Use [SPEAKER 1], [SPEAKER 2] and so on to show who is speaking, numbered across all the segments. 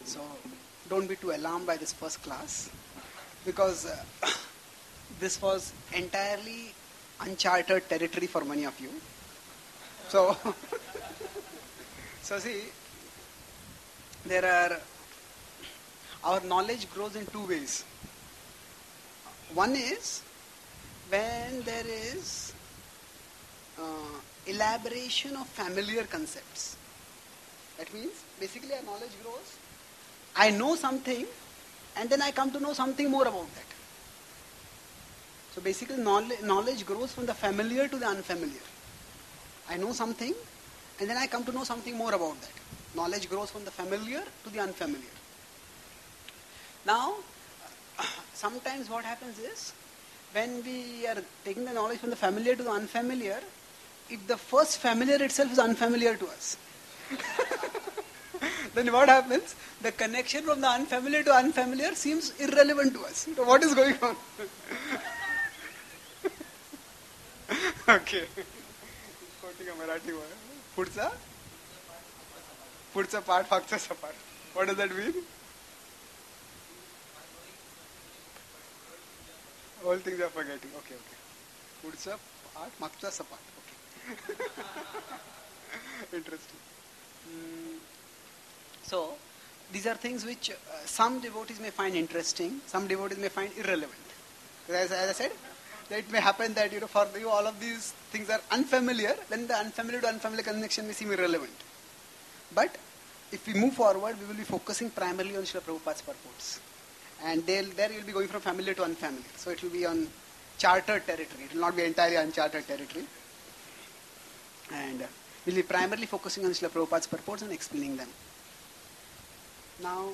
[SPEAKER 1] So don't be too alarmed by this first class, because this was entirely uncharted territory for many of you. So, so see, our knowledge grows in two ways. One is when there is elaboration of familiar concepts. That means basically our knowledge grows. I know something and then I come to know something more about that. So basically knowledge grows from the familiar to the unfamiliar. I know something and then I come to know something more about that. Knowledge grows from the familiar to the unfamiliar. Now, sometimes what happens is, when we are taking the knowledge from the familiar to the unfamiliar, if the first familiar itself is unfamiliar to us, then what happens? The connection from the unfamiliar to unfamiliar seems irrelevant to us. So what is going on? Okay. Quoting a Marathi word. Pudcha part, मागचा सपाट. What does that mean? All things are forgetting. Okay. Pudcha part, मागचा सपाट. Okay. Interesting. So, these are things which some devotees may find interesting, some devotees may find irrelevant. As I said, it may happen that for you all of these things are unfamiliar, then the unfamiliar to unfamiliar connection may seem irrelevant. But if we move forward, we will be focusing primarily on Srila Prabhupada's purports. And there you will be going from familiar to unfamiliar. So it will be on chartered territory. It will not be entirely uncharted territory. And we will be primarily focusing on Srila Prabhupada's purports and explaining them. Now,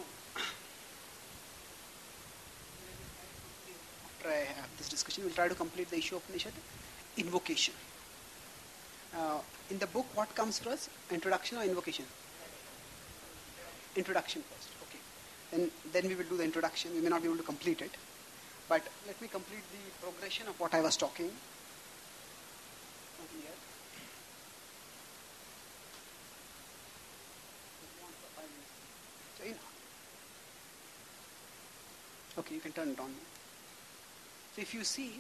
[SPEAKER 1] after I have this discussion, we will try to complete the issue of Upanishad. Invocation. In the book, what comes first? Introduction or invocation? Introduction first. Okay. Then we will do the introduction. We may not be able to complete it. But let me complete the progression of what I was talking. Here. Okay, you can turn it on. So if you see,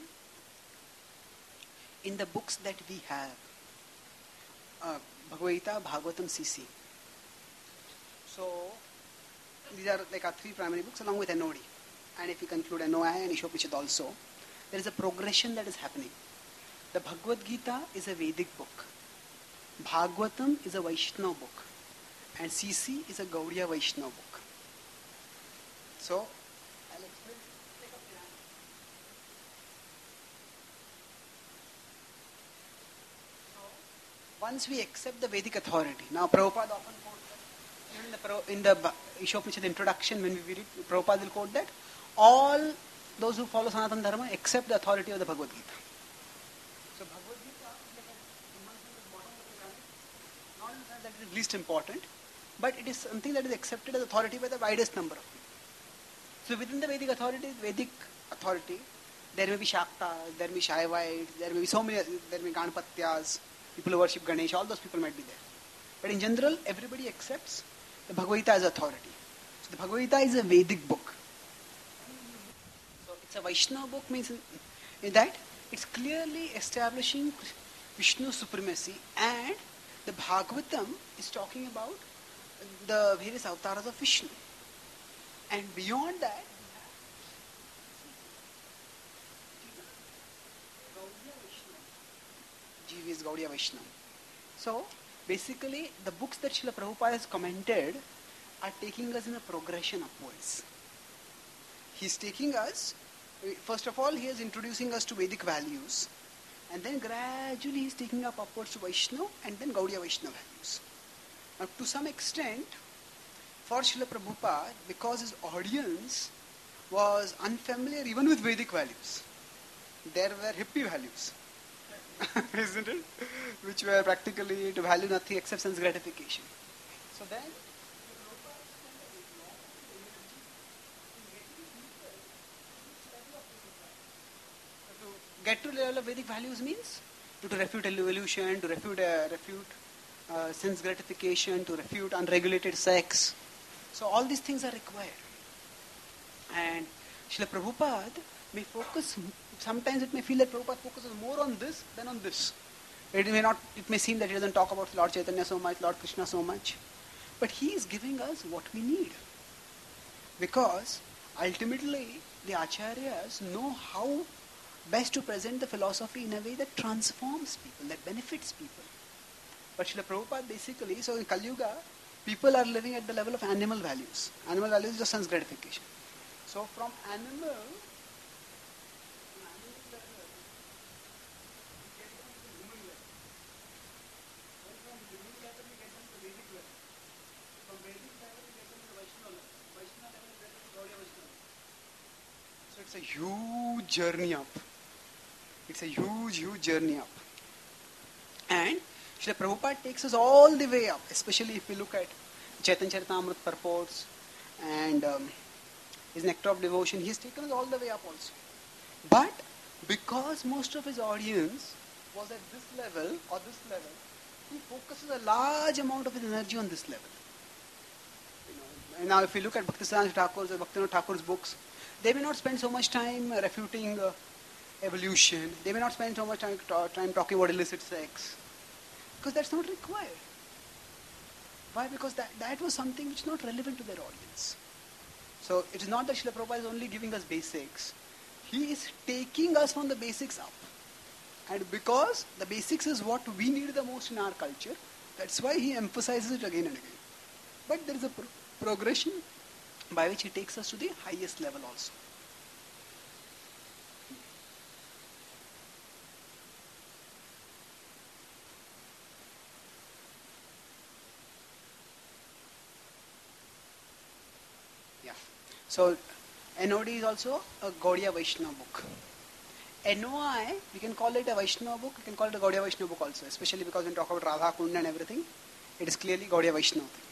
[SPEAKER 1] in the books that we have, Bhagavad Gita, Bhagavatam, CC. So these are like our three primary books along with NOD. And if you conclude NOI and Ishopanishad also, there is a progression that is happening. The Bhagavad Gita is a Vedic book. Bhagavatam is a Vaishnava book. And CC is a Gaudiya Vaishnava book. So, I'll explain. Once we accept the Vedic authority, now Prabhupada often quotes that, in the Ishopanishad introduction, when we read it, Prabhupada will quote that, all those who follow Sanatana Dharma accept the authority of the Bhagavad Gita. So Bhagavad Gita is not in the sense that it is least important, but it is something that is accepted as authority by the widest number of people. So within the Vedic authority, there may be Shaktas, there may be Shaivites, there may be there may be Ganapatyas, people who worship Ganesh, all those people might be there. But in general, everybody accepts the Bhagavad Gita as authority. So the Bhagavad Gita is a Vedic book. So it's a Vaishnava book, means in that it's clearly establishing Vishnu's supremacy, and the Bhagavatam is talking about the various avatars of Vishnu. And beyond that, Jiva is Gaudiya Vaishnava. So, basically, the books that Srila Prabhupada has commented are taking us in a progression upwards. He's taking us, first of all, he is introducing us to Vedic values, and then gradually he's taking up upwards to Vaishnava, and then Gaudiya Vaishnava values. Now, to some extent, for Srila Prabhupada, because his audience was unfamiliar even with Vedic values, there were hippie values, isn't it? Which were practically to value nothing except sense gratification. So then, to get to the level of Vedic values means to refute evolution, to refute sense gratification, to refute unregulated sex. So all these things are required. And Srila Prabhupada may focus, sometimes it may feel that Prabhupada focuses more on this than on this. It may seem that he doesn't talk about Lord Chaitanya so much, Lord Krishna so much. But he is giving us what we need. Because ultimately the acharyas know how best to present the philosophy in a way that transforms people, that benefits people. But Srila Prabhupada basically, so in Kali Yuga, people are living at the level of animal values. Animal values is just sense gratification. So from animal it's a huge journey up. It's a huge journey up. And Srila Prabhupada takes us all the way up, especially if we look at Chaitanya Charitamrita purports and his Nectar of Devotion. He has taken us all the way up also. But because most of his audience was at this level or this level, he focuses a large amount of his energy on this level. And now if you look at Bhaktisiddhanta Thakur's or Bhaktivinoda Thakur's books, they may not spend so much time refuting evolution. They may not spend so much time talking about illicit sex. Because that's not required. Why? Because that was something which is not relevant to their audience. So it is not that Srila Prabhupada is only giving us basics. He is taking us from the basics up. And because the basics is what we need the most in our culture, that's why he emphasizes it again and again. But there is a progression by which he takes us to the highest level also. Yeah. So NOD is also a Gaudiya Vaishnava book. NOI, we can call it a Vaishnava book, we can call it a Gaudiya Vaishnava book also, especially because when we talk about Radha Kunda and everything, it is clearly Gaudiya Vaishnava thing.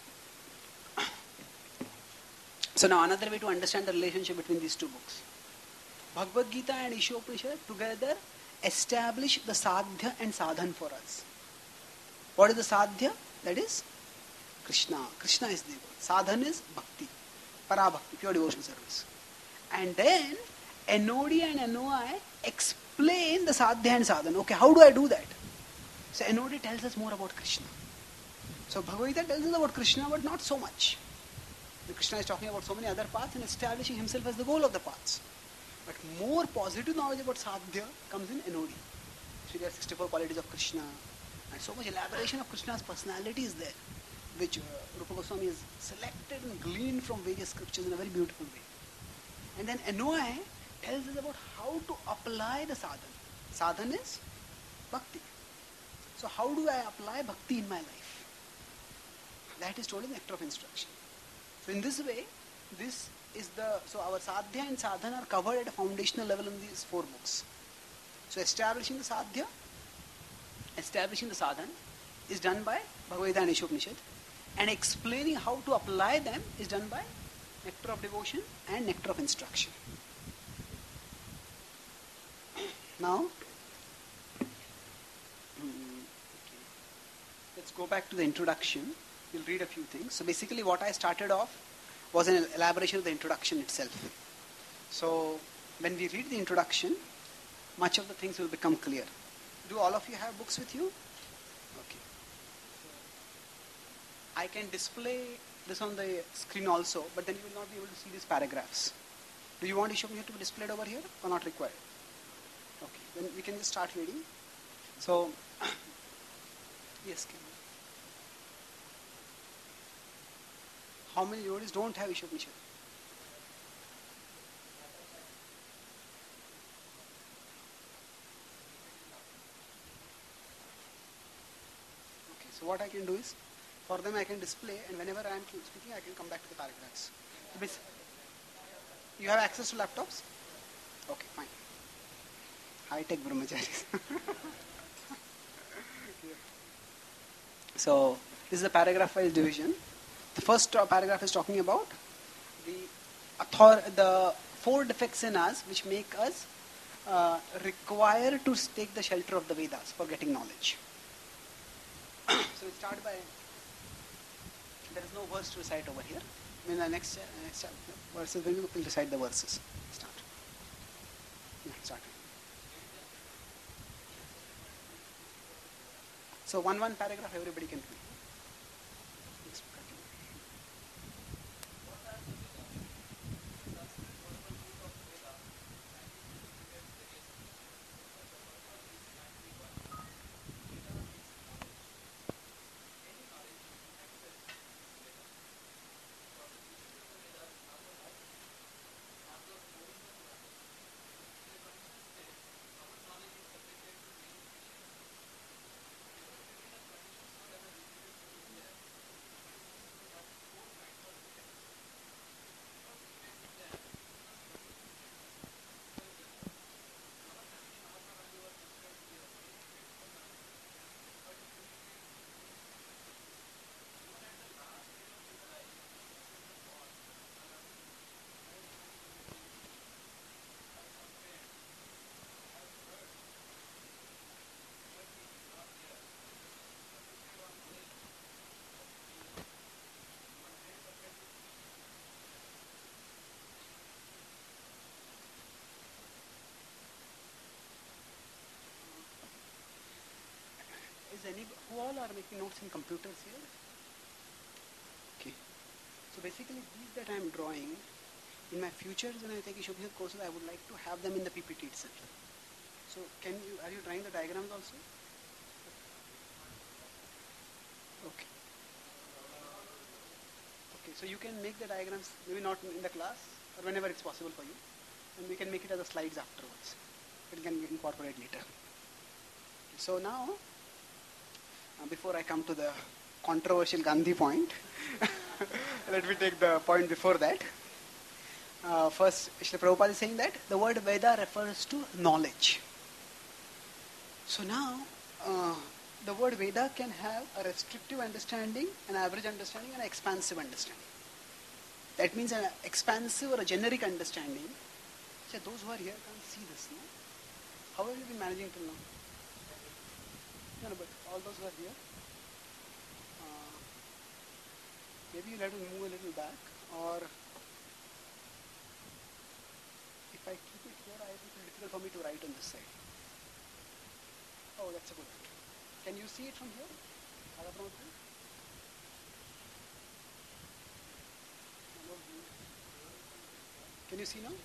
[SPEAKER 1] So now another way to understand the relationship between these two books. Bhagavad Gita and Ishopanishad together establish the sadhya and sadhan for us. What is the sadhya? That is Krishna. Krishna is the goal. Sadhan is bhakti, para-bhakti, pure devotion service. And then NOD and NOI explain the sadhya and sadhan. Okay, how do I do that? So NOD tells us more about Krishna. So Bhagavad Gita tells us about Krishna, but not so much. Krishna is talking about so many other paths and establishing himself as the goal of the paths. But more positive knowledge about sadhya comes in NOD. So there are 64 qualities of Krishna. And so much elaboration of Krishna's personality is there, which Rupa Goswami has selected and gleaned from various scriptures in a very beautiful way. And then NOI tells us about how to apply the sadhan. Sadhan is bhakti. So how do I apply bhakti in my life? That is told in Nectar of Instruction. So in this way, so our sadhya and sadhana are covered at a foundational level in these four books. So establishing the sadhya, establishing the sadhana is done by Bhagavad Gita and Ishopanishad, and explaining how to apply them is done by Nectar of Devotion and Nectar of Instruction. Now, let's go back to the introduction. We'll read a few things. So basically what I started off was an elaboration of the introduction itself. So when we read the introduction, much of the things will become clear. Do all of you have books with you? Okay. I can display this on the screen also, but then you will not be able to see these paragraphs. Do you want Ishopanishad to be displayed over here or not required? Okay, then we can just start reading. So, yes, Kim. How many devotees don't have Ishopanishad? Okay, so what I can do is, for them I can display, and whenever I am speaking, I can come back to the paragraphs. You have access to laptops? Okay, fine. High-tech brahmacharis. So, this is a paragraph-wise division. The first paragraph is talking about the four defects in us which make us required to take the shelter of the Vedas for getting knowledge. So we start by There is no verse to recite over here. In the next verses, when we will recite the verses. Start. Yeah, start. So one paragraph everybody can read. Yes, continue. Who all are making notes in computers here? Okay. So basically these that I am drawing, in my futures when I take Ishobhit courses, I would like to have them in the PPT itself. So are you drawing the diagrams also? Okay. Okay, so you can make the diagrams, maybe not in the class, or whenever it's possible for you. And we can make it as a slides afterwards. It can be incorporated later. So now, before I come to the controversial Gandhi point, let me take the point before that. First, Srila Prabhupada is saying that the word Veda refers to knowledge. So now, the word Veda can have a restrictive understanding, an average understanding, and an expansive understanding. That means an expansive or a generic understanding. So those who are here can't see this. No? How have you been managing till now? No, but all those who are here, maybe you'll have to move a little back, or if I keep it here, it will be difficult for me to write on this side. Oh, that's a good idea. Can you see it from here? Can you see now?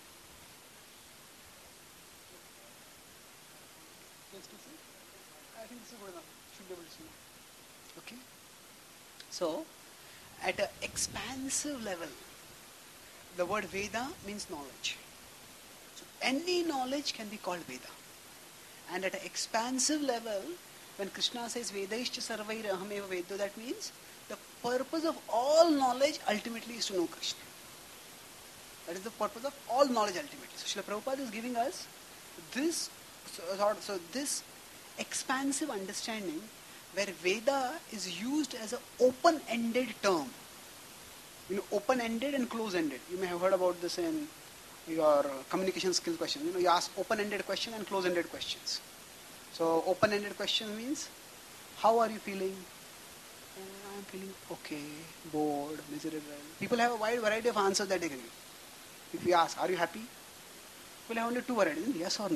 [SPEAKER 1] Can you see? I think this is good enough. Should be able to see now. Okay. So, at an expansive level, the word Veda means knowledge. So, any knowledge can be called Veda. And at an expansive level, when Krishna says Vedaishcha sarvair ahameva vedo, that means the purpose of all knowledge ultimately is to know Krishna. That is the purpose of all knowledge ultimately. So Srila Prabhupada is giving us this this expansive understanding where Veda is used as an open-ended term. You know, open-ended and close-ended. You may have heard about this in your communication skill question. You know, you ask open-ended question and close-ended questions. So open-ended question means, how are you feeling? I'm feeling okay, bored, miserable. People have a wide variety of answers that they can give. If we ask, are you happy? We'll have only two varieties, yes or no.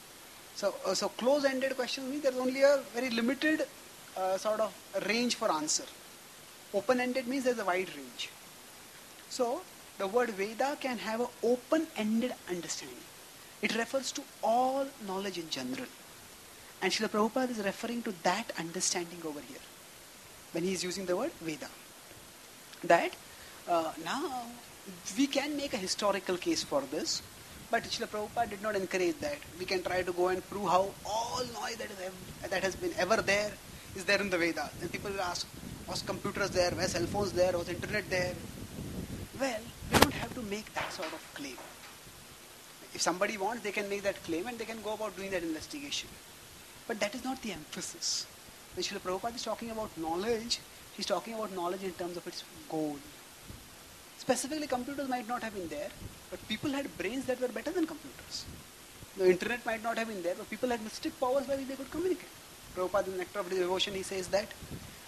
[SPEAKER 1] So close-ended question means there's only a very limited sort of range for answer. Open-ended means there's a wide range. So the word Veda can have an open-ended understanding. It refers to all knowledge in general. And Srila Prabhupada is referring to that understanding over here when he is using the word Veda. That now we can make a historical case for this, but Srila Prabhupada did not encourage that. We can try to go and prove how all knowledge that has been ever there is there in the Veda. Then people will ask, was computers there, were cell phones there, was internet there? Well, we don't have to make that sort of claim. If somebody wants, they can make that claim and they can go about doing that investigation. But that is not the emphasis. When Srila Prabhupada is talking about knowledge, he's talking about knowledge in terms of its goal. Specifically, computers might not have been there, but people had brains that were better than computers. The internet might not have been there, but people had mystic powers by which they could communicate. Prabhupada in Nectar of Devotion, he says that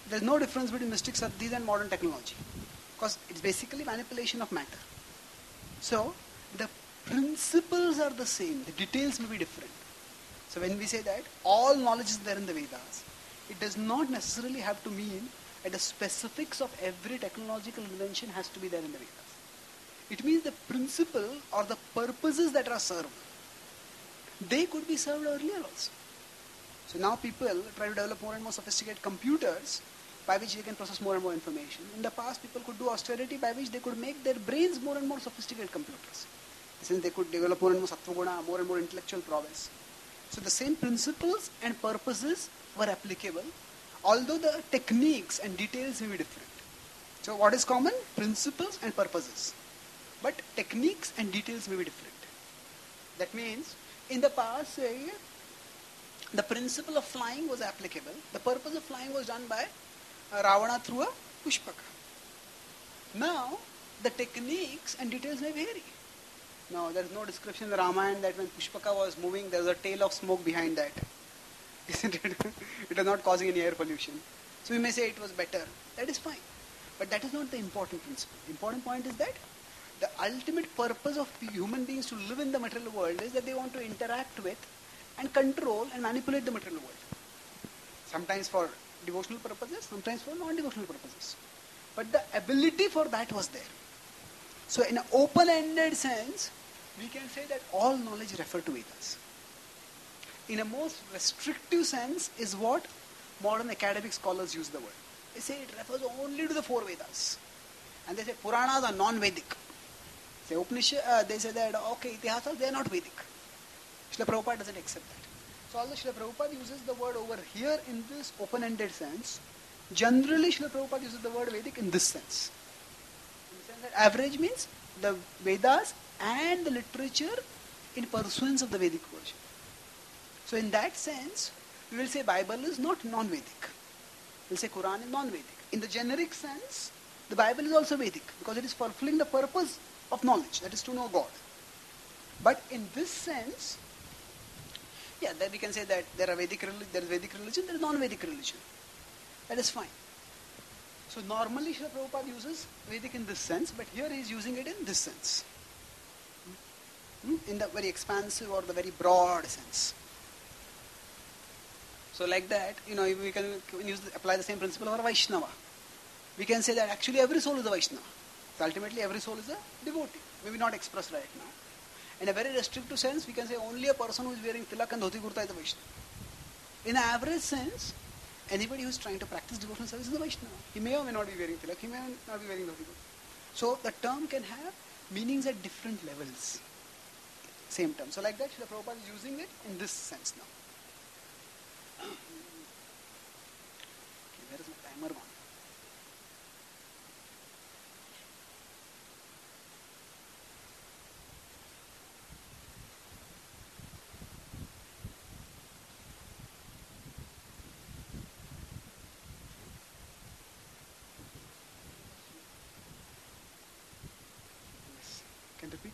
[SPEAKER 1] there's no difference between mystic Siddhis and modern technology, because it's basically manipulation of matter. So the principles are the same, the details may be different. So when we say that all knowledge is there in the Vedas, it does not necessarily have to mean that the specifics of every technological invention has to be there in the Vedas. It means the principle or the purposes that are served, they could be served earlier also. So now people try to develop more and more sophisticated computers by which they can process more and more information. In the past, people could do austerity by which they could make their brains more and more sophisticated computers. Since they could develop more and more sattva-guna, more and more intellectual prowess. So the same principles and purposes were applicable, although the techniques and details may be different. So what is common? Principles and purposes. But techniques and details may be different. That means, in the past, say, the principle of flying was applicable. The purpose of flying was done by Ravana through a Pushpaka. Now, the techniques and details may vary. Now, there is no description in the Ramayana that when Pushpaka was moving, there was a tail of smoke behind that. Isn't it? It was not causing any air pollution. So we may say it was better. That is fine. But that is not the important principle. The important point is that the ultimate purpose of human beings to live in the material world is that they want to interact with and control and manipulate the material world. Sometimes for devotional purposes, sometimes for non-devotional purposes. But the ability for that was there. So in an open-ended sense, we can say that all knowledge refer to Vedas. In a most restrictive sense is what modern academic scholars use the word. They say it refers only to the 4 Vedas. And they say Puranas are non-Vedic. Say Upanishad, they say that, okay, Itihasas, they are not Vedic. Srila Prabhupada doesn't accept that. So although Srila Prabhupada uses the word over here in this open-ended sense, generally Srila Prabhupada uses the word Vedic in this sense. In the sense that average means the Vedas and the literature in pursuance of the Vedic version. So in that sense, we will say Bible is not non-Vedic. We will say Quran is non-Vedic. In the generic sense, the Bible is also Vedic because it is fulfilling the purpose of knowledge, that is to know God. But in this sense, yeah, then we can say that there is Vedic religion, there is non-Vedic religion. That is fine. So normally Srila Prabhupada uses Vedic in this sense, but here he is using it in this sense. In the very expansive or the very broad sense. So like that, we can apply the same principle for Vaishnava. We can say that actually every soul is a Vaishnava. So ultimately every soul is a devotee. Maybe not expressed right now. In a very restrictive sense, we can say only a person who is wearing tilak and dhoti kurta is a Vaishnava. In an average sense, anybody who is trying to practice devotional service is a Vaishnava. He may or may not be wearing tilak, he may not be wearing dhoti kurta. So the term can have meanings at different levels. Same term. So like that, Srila Prabhupada is using it in this sense now. Okay, where is my timer one? Yes. Can repeat?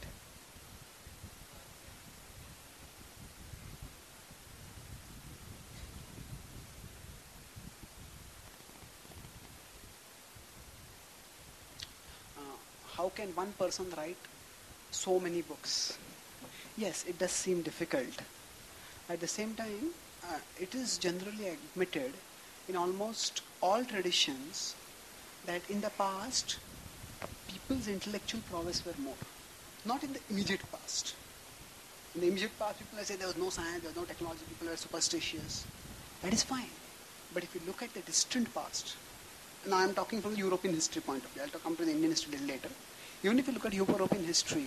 [SPEAKER 1] How can one person write so many books? Yes, it does seem difficult. At the same time, it is generally admitted in almost all traditions that in the past, people's intellectual prowess were more. Not in the immediate past. In the immediate past, people say there was no science, there was no technology, people were superstitious. That is fine. But if you look at the distant past, now I am talking from the European history point of view. I'll come to the Indian history a little later. Even if you look at European history,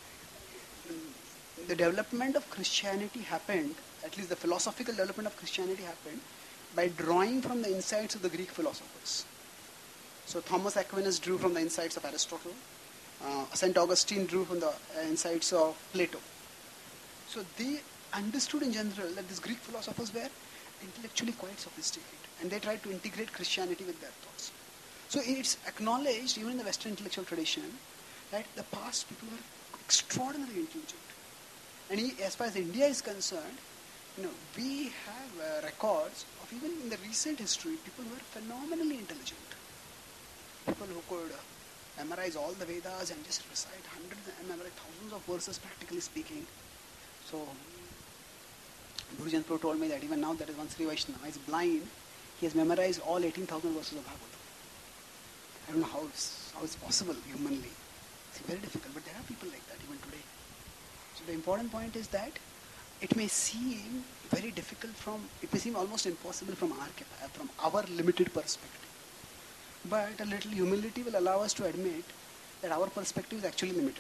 [SPEAKER 1] the development of Christianity happened, at least the philosophical development of Christianity happened, by drawing from the insights of the Greek philosophers. So Thomas Aquinas drew from the insights of Aristotle. St. Augustine drew from the insights of Plato. So they understood in general that these Greek philosophers were intellectually quite sophisticated. And they tried to integrate Christianity with their thoughts. So it's acknowledged, even in the Western intellectual tradition, that the past people were extraordinarily intelligent. And as far as India is concerned, We have records of even in the recent history, people who were phenomenally intelligent. People who could memorize all the Vedas and just recite hundreds and memorize thousands of verses, practically speaking. So, Gurujan Pro told me that even now there is one Sri Vaishnava, he's blind, he has memorized all 18,000 verses of Bhagavatam. I don't know how it's possible humanly. It's very difficult, but there are people like that even today. So the important point is that it may seem very difficult it may seem almost impossible from our limited perspective. But a little humility will allow us to admit that our perspective is actually limited.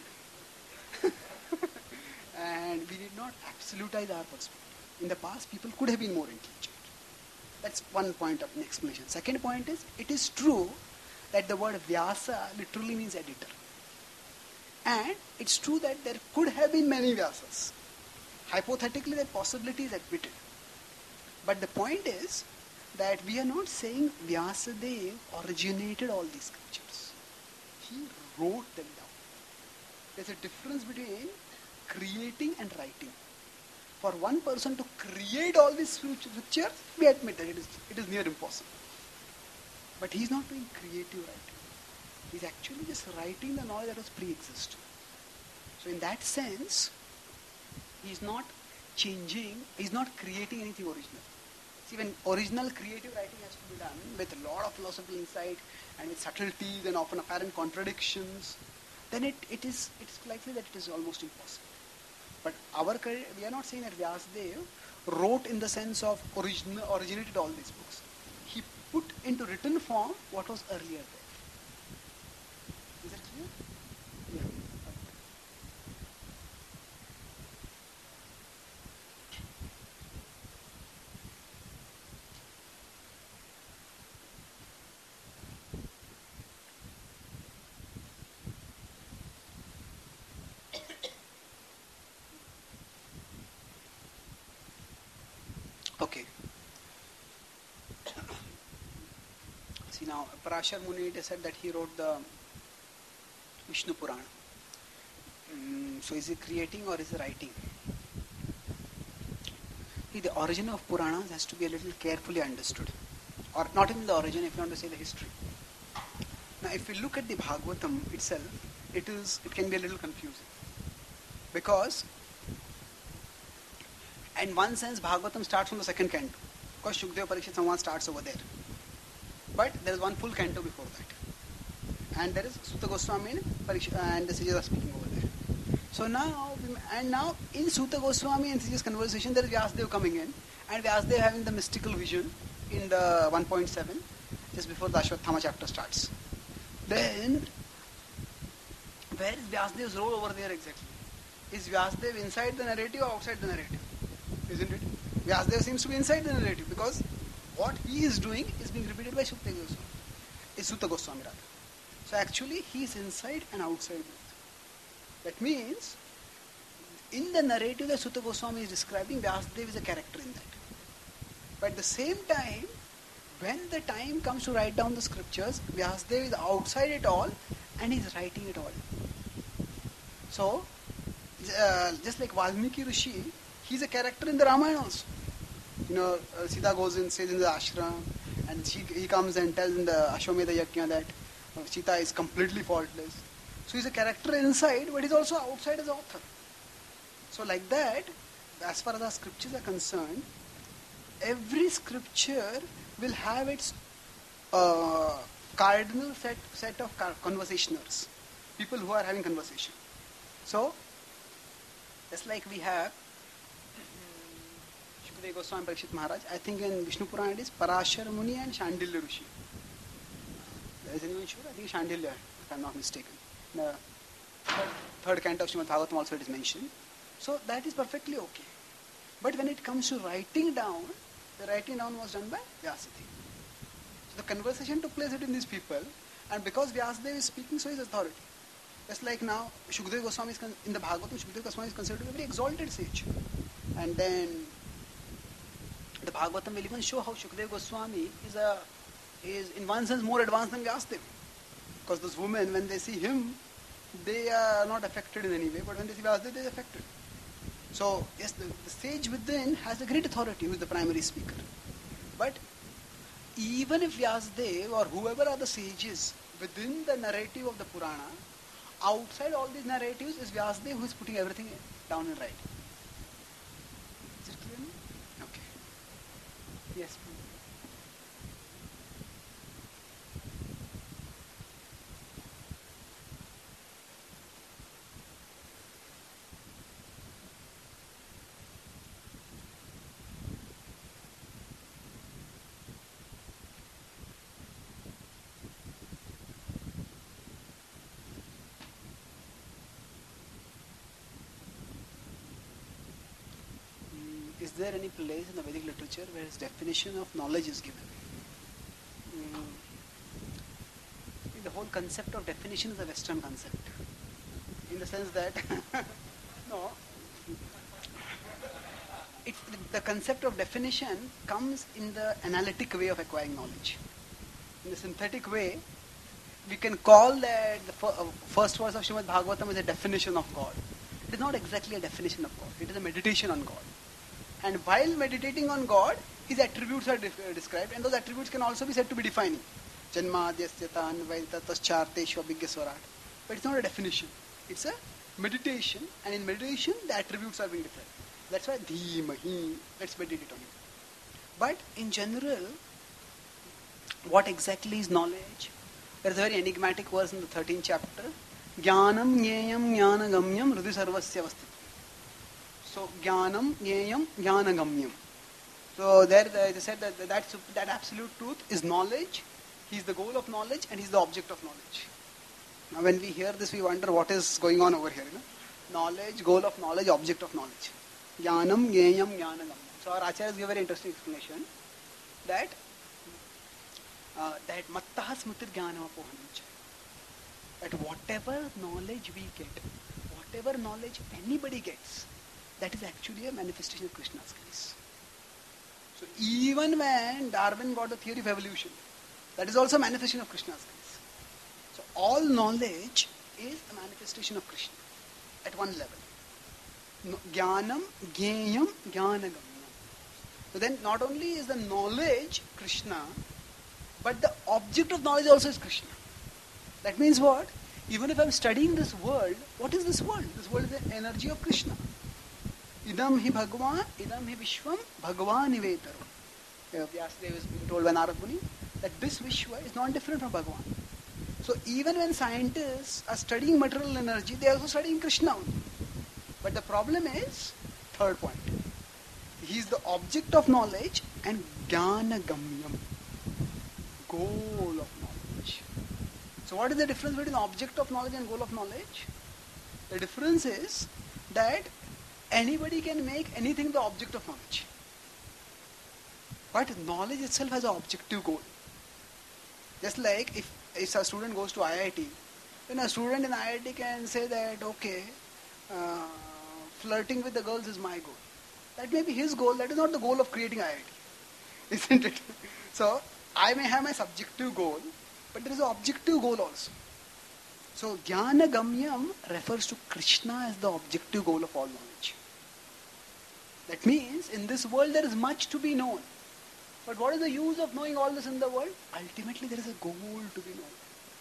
[SPEAKER 1] And we did not absolutize our perspective. In the past, people could have been more intelligent. That's one point of an explanation. Second point is, it is true that the word Vyasa literally means editor. And it's true that there could have been many Vyasas. Hypothetically, that possibility is admitted. But the point is that we are not saying Vyasadeva originated all these scriptures. He wrote them down. There's a difference between creating and writing. For one person to create all these scriptures, we admit that it is near impossible. But he's not doing creative writing. He's actually just writing the knowledge that was pre-existing. So in that sense, he's not changing, he's not creating anything original. See, when original creative writing has to be done with a lot of philosophical insight and with subtleties and often apparent contradictions, then it's likely that it is almost impossible. But we are not saying that Vyasadeva wrote in the sense of originated all these books. He put into written form what was earlier there. Is that clear? Yeah. Okay. See now, Parashar Muni, it is said that he wrote the Vishnu Purana. So is he creating or is he writing? See, the origin of Puranas has to be a little carefully understood. Or not even the origin, if you want to say the history. Now if we look at the Bhagavatam itself, it can be a little confusing. Because in one sense, Bhagavatam starts from the second canto. Because Shukdeva Parikshit Samvad starts over there. But there is one full canto before that. And there is Sutta Goswami and the sages are speaking over there. So now in Sutta Goswami and sages conversation, there is Vyasadeva coming in. And Vyasadeva having the mystical vision in the 1.7, just before the Ashwatthama chapter starts. Then, where is Vyasadeva's role over there exactly? Is Vyasadeva inside the narrative or outside the narrative? Isn't it? Vyasadeva seems to be inside the narrative because what he is doing is being repeated by Sutta Goswami rather. So actually he is inside and outside both. That means in the narrative that Sutta Goswami is describing, Vyasadeva is a character in that. But at the same time, when the time comes to write down the scriptures, Vyasadeva is outside it all and he is writing it all. So, just like Valmiki Rishi, he is a character in the Ramayana also. Sita goes in, stays in the ashram, and he comes and tells in the Ashwamedha Yajna that Sita is completely faultless. So he's a character inside, but he's also outside as author. So like that, as far as our scriptures are concerned, every scripture will have its cardinal set of conversationers, people who are having conversation. So, just like we have Shukadeva Goswami Parikshit Maharaj, I think in Vishnu Purana it is Parashar Muni and Shandilya Rishi. Is anyone sure? I think Shandilya, if I am not mistaken. The third canto of Srimad Bhagavatam also it is mentioned. So that is perfectly okay. But when it comes to writing down, the writing down was done by Vyasadeva. So the conversation took place between these people, and because Vyasadeva is speaking, so is authority. Just like now, Shukadeva Goswami is in the Bhagavatam, Shukadeva Goswami is considered to be a very exalted sage. And then the Bhagavatam will even show how Shukadeva Goswami is in one sense more advanced than Vyasadeva. Because those women, when they see him, they are not affected in any way, but when they see Vyasadeva, they are affected. So, yes, the sage within has a great authority, who is the primary speaker. But even if Vyasadeva or whoever are the sages within the narrative of the Purana, outside all these narratives is Vyasadeva who is putting everything down and writing. Is it clear? Okay. Yes, please. Is there any place in the Vedic literature where its definition of knowledge is given? The whole concept of definition is a Western concept. In the sense that, no, the concept of definition comes in the analytic way of acquiring knowledge. In the synthetic way, we can call that the first verse of Srimad Bhagavatam is a definition of God. It is not exactly a definition of God. It is a meditation on God. And while meditating on God, his attributes are described, and those attributes can also be said to be defining. Janmadyasyata anvaita tascharteshu abhigyaswarat. But it's not a definition. It's a meditation, and in meditation, the attributes are being defined. That's why dhimahi. Let's meditate on it. But in general, what exactly is knowledge? There is a very enigmatic verse in the 13th chapter. Jnanam jneyam jnanagamyam hridhi sarvasya avasthitam. So, jnanam jneyam jnanagamyam. So there they said that absolute truth is knowledge. He is the goal of knowledge and he is the object of knowledge. Now when we hear this, we wonder what is going on over here. Knowledge, goal of knowledge, object of knowledge. Jnanam jneyam jnanagamyam. So our acharyas give a very interesting explanation that mattaha smritir jnanam apohanam. That whatever knowledge we get, whatever knowledge anybody gets, that is actually a manifestation of Krishna's grace. So even when Darwin got the theory of evolution, that is also a manifestation of Krishna's grace. So all knowledge is a manifestation of Krishna at one level. Jnanam, jneyam, jnanagamyam. So then not only is the knowledge Krishna, but the object of knowledge also is Krishna. That means what? Even if I am studying this world, what is this world? This world is the energy of Krishna. Idam hi Bhagwan, idam hi Vishwam, Bhagwan Ivetaru. Vyasadeva is being told by Narad Muni that this Vishwa is not different from Bhagwan. So even when scientists are studying material energy, they are also studying Krishna only. But the problem is, third point, he is the object of knowledge and Jnanagamyam, goal of knowledge. So what is the difference between object of knowledge and goal of knowledge? The difference is that anybody can make anything the object of knowledge. But knowledge itself has an objective goal. Just like if a student goes to IIT, then a student in IIT can say that, okay, flirting with the girls is my goal. That may be his goal, that is not the goal of creating IIT. Isn't it? So, I may have my subjective goal, but there is an objective goal also. So, Jnanagamyam refers to Krishna as the objective goal of all knowledge. That means, in this world there is much to be known. But what is the use of knowing all this in the world? Ultimately, there is a goal to be known.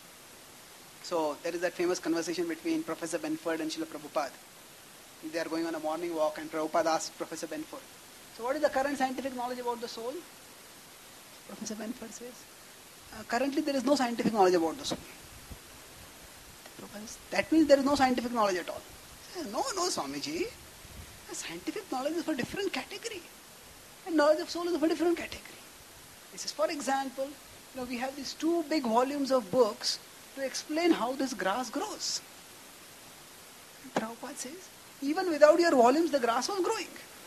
[SPEAKER 1] So, there is that famous conversation between Professor Benford and Srila Prabhupada. They are going on a morning walk and Prabhupada asks Professor Benford, so what is the current scientific knowledge about the soul? Professor Benford says, currently there is no scientific knowledge about the soul. That means there is no scientific knowledge at all. Says, no, Swamiji. Scientific knowledge is for different category. And knowledge of soul is for different category. This is, for example, we have these 2 big volumes of books to explain how this grass grows. And Prabhupada says, even without your volumes, the grass was growing.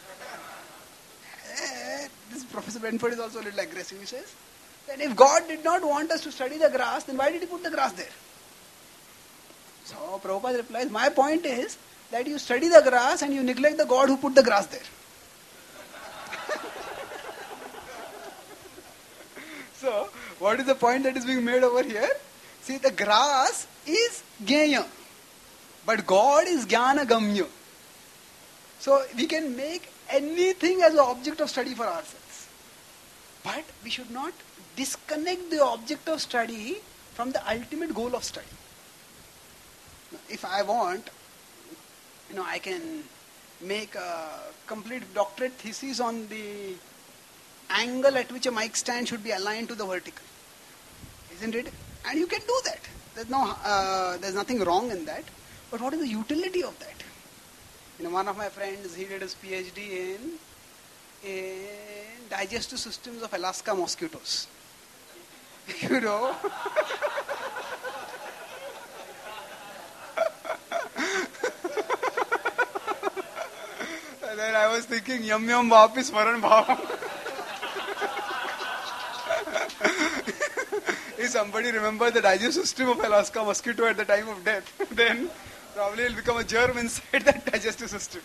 [SPEAKER 1] This Professor Benford is also a little aggressive. He says, then if God did not want us to study the grass, then why did he put the grass there? So Prabhupada replies, my point is that you study the grass and you neglect the God who put the grass there. So, what is the point that is being made over here? See, the grass is Jnaya, but God is Jnanagamya. So we can make anything as an object of study for ourselves. But we should not disconnect the object of study from the ultimate goal of study. If I want, I can make a complete doctorate thesis on the angle at which a mic stand should be aligned to the vertical. Isn't it? And you can do that. There's nothing wrong in that. But what is the utility of that? One of my friends, he did his PhD in digestive systems of Alaska mosquitoes. And then I was thinking, yum yum vapis varan bhav. If somebody remembers the digestive system of Alaska mosquito at the time of death, then probably it will become a germ inside that digestive system.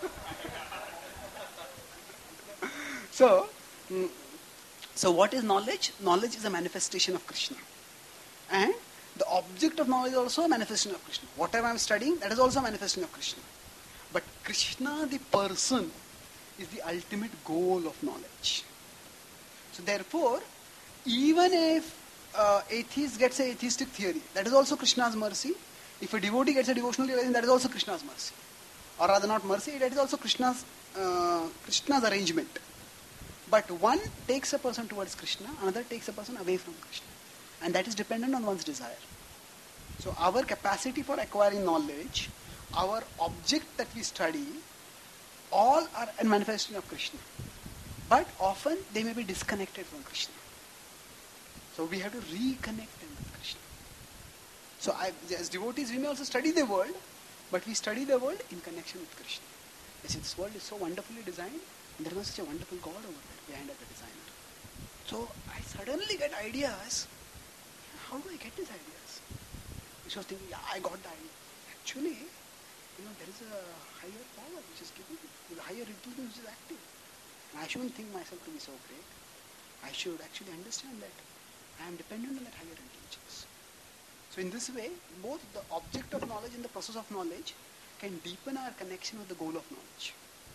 [SPEAKER 1] So what is knowledge? Knowledge is a manifestation of Krishna. And the object of knowledge is also a manifestation of Krishna. Whatever I am studying, that is also a manifestation of Krishna. But Krishna, the person, is the ultimate goal of knowledge. So therefore, even if atheist gets an atheistic theory, that is also Krishna's mercy. If a devotee gets a devotional realization, that is also Krishna's mercy. Or rather not mercy, that is also Krishna's arrangement. But one takes a person towards Krishna, another takes a person away from Krishna. And that is dependent on one's desire. So our capacity for acquiring knowledge, our object that we study, all are a manifestation of Krishna. But often they may be disconnected from Krishna. So we have to reconnect them with Krishna. So as devotees, we may also study the world, but we study the world in connection with Krishna. You see, this world is so wonderfully designed, and there was such a wonderful God over there behind the designer. So I suddenly get ideas. How do I get these ideas? I was thinking, I got the idea. Actually, there is a higher power which is giving it, a higher intelligence which is active. And I shouldn't think myself to be so great. I should actually understand that I am dependent on that higher intelligence. So in this way, both the object of knowledge and the process of knowledge can deepen our connection with the goal of knowledge.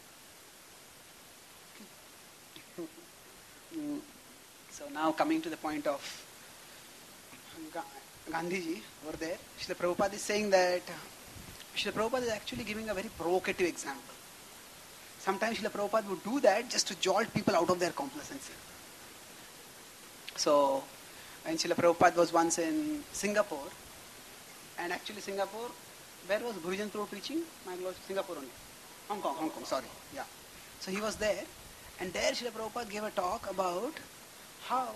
[SPEAKER 1] Okay. So now coming to the point of Gandhiji over there, Srila Prabhupada is saying that Srila Prabhupada is actually giving a very provocative example. Sometimes Srila Prabhupada would do that just to jolt people out of their complacency. So, when Srila Prabhupada was once in Singapore, and actually Singapore, where was Gurujan Prabhu preaching? Singapore only. Hong Kong, sorry. Yeah. So he was there, and there Srila Prabhupada gave a talk about how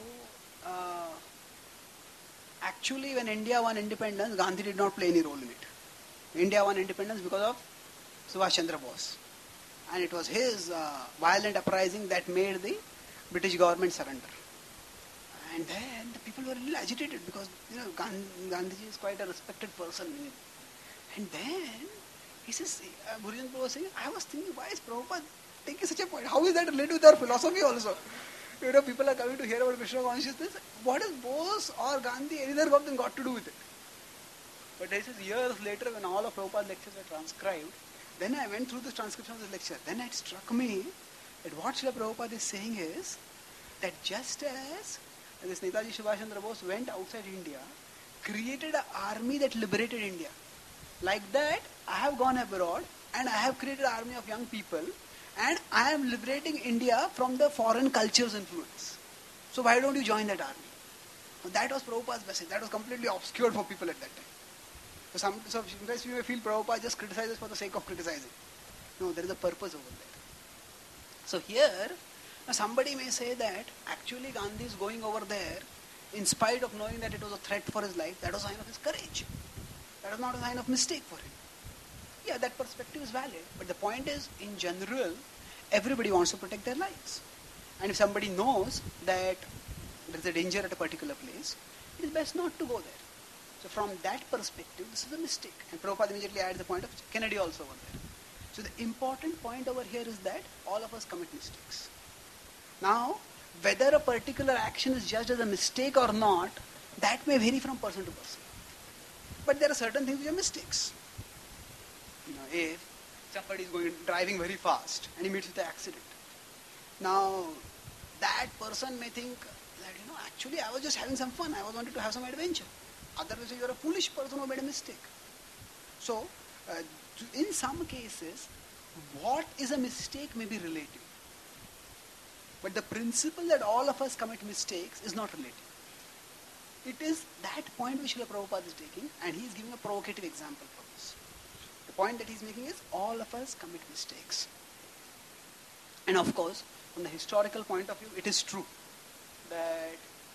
[SPEAKER 1] actually when India won independence, Gandhi did not play any role in it. India won independence because of Subhash Chandra Bose. And it was his violent uprising that made the British government surrender. And then the people were a little agitated because, Gandhiji is quite a respected person. And then, he says, Gurujan Prabhu was saying, I was thinking, why is Prabhupada taking such a point? How is that related with our philosophy also? People are coming to hear about Krishna consciousness. What is Bose or Gandhi, either of them got to do with it? But this is years later when all of Prabhupada's lectures were transcribed. Then I went through the transcription of this lecture. Then it struck me that what Srila Prabhupada is saying is that just as this Netaji Subhash Chandra Bose went outside India, created an army that liberated India. Like that, I have gone abroad and I have created an army of young people and I am liberating India from the foreign culture's influence. So why don't you join that army? So that was Prabhupada's message. That was completely obscured for people at that time. So sometimes you may feel Prabhupada just criticizes for the sake of criticizing. No, there is a purpose over there. So here, somebody may say that actually Gandhi is going over there in spite of knowing that it was a threat for his life. That was a sign of his courage. That was not a sign of mistake for him. Yeah, that perspective is valid. But the point is, in general, everybody wants to protect their lives. And if somebody knows that there is a danger at a particular place, it is best not to go there. So from that perspective, this is a mistake. And Prabhupada immediately adds the point of Kennedy also over there. So the important point over here is that all of us commit mistakes. Now, whether a particular action is judged as a mistake or not, that may vary from person to person. But there are certain things which are mistakes. If somebody is driving very fast and he meets with an accident. Now, that person may think that, actually I was just having some fun. I was wanted to have some adventure. Otherwise, you are a foolish person who made a mistake. So, in some cases, what is a mistake may be relative. But the principle that all of us commit mistakes is not relative. It is that point which Srila Prabhupada is taking, and he is giving a provocative example for this. The point that he is making is all of us commit mistakes. And of course, from the historical point of view, it is true that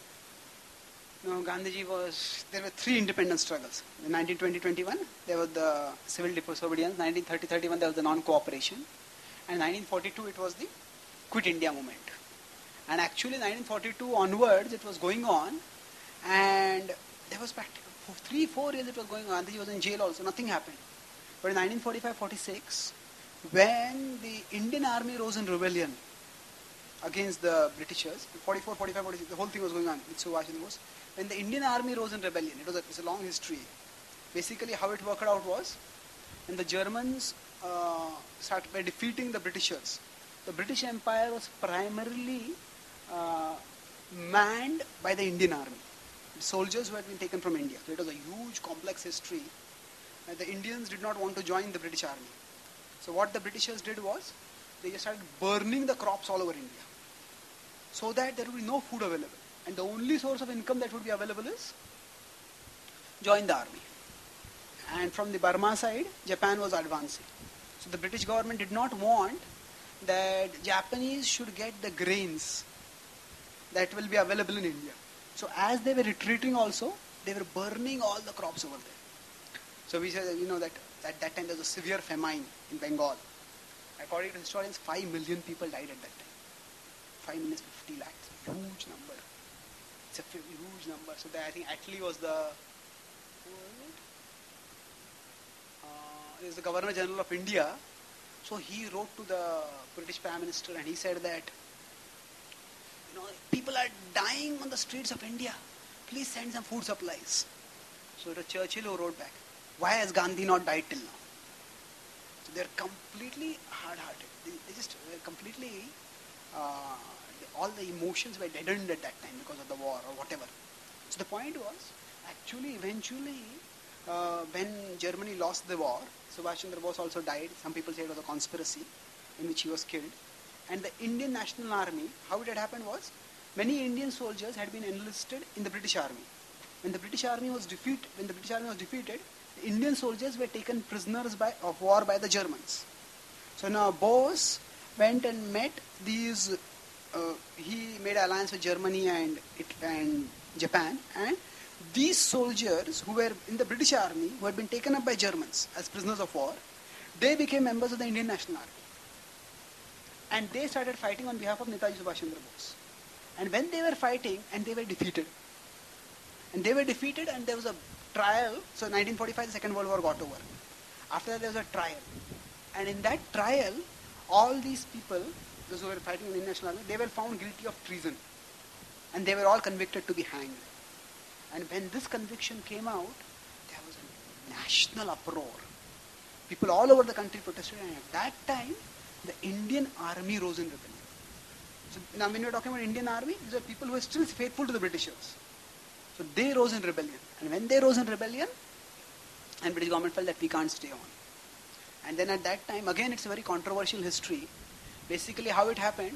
[SPEAKER 1] Gandhiji there were three independence struggles. In 1920-21, there was the civil disobedience. 1930-31, there was the non-cooperation. And 1942, it was the Quit India movement. And actually, 1942 onwards, it was going on. And there was practically, for 3-4 years it was going on. Gandhiji was in jail also, nothing happened. But in 1945-46, when the Indian army rose in rebellion against the Britishers, 44, 45, 46, the whole thing was going on with Subhash Chandra Bose. When the Indian army rose in rebellion, it's a long history. Basically, how it worked out was, when the Germans started by defeating the Britishers, the British Empire was primarily manned by the Indian army. The soldiers who had been taken from India. So it was a huge, complex history. The Indians did not want to join the British army. So what the Britishers did was, they just started burning the crops all over India, so that there would be no food available. And the only source of income that would be available is join the army. And from the Burma side, Japan was advancing. So the British government did not want that Japanese should get the grains that will be available in India. So as they were retreating also, they were burning all the crops over there. So we said that at that time there was a severe famine in Bengal. According to historians, 5 million people died at that time. 5 million is 50 lakhs, huge number. It's a huge number. So I think Attlee was the Governor General of India. So he wrote to the British Prime Minister and he said that, people are dying on the streets of India. Please send some food supplies. So it was Churchill who wrote back, why has Gandhi not died till now? So they're completely hard-hearted. They just completely, all the emotions were deadened at that time because of the war or whatever. So the point was, actually, eventually, when Germany lost the war, Subhash Chandra Bose also died. Some people say it was a conspiracy in which he was killed. And the Indian National Army, how it had happened was, many Indian soldiers had been enlisted in the British Army. When the British Army was defeated, the Indian soldiers were taken prisoners of war by the Germans. So now Bose went and met these. He made an alliance with Germany and Japan, and these soldiers who were in the British Army, who had been taken up by Germans as prisoners of war, they became members of the Indian National Army. And they started fighting on behalf of Netaji Subhash Chandra Bose. And when they were fighting, and they were defeated. And there was a trial. So 1945, the Second World War got over. After that, there was a trial. And in that trial, all these people, those who were fighting in the Indian National Army, they were found guilty of treason. And they were all convicted to be hanged. And when this conviction came out, there was a national uproar. People all over the country protested, and at that time, the Indian army rose in rebellion. So now when we are talking about Indian army, these are people who are still faithful to the Britishers. So they rose in rebellion. And when they rose in rebellion, and British government felt that we can't stay on. And then at that time, again it's a very controversial history. Basically how it happened,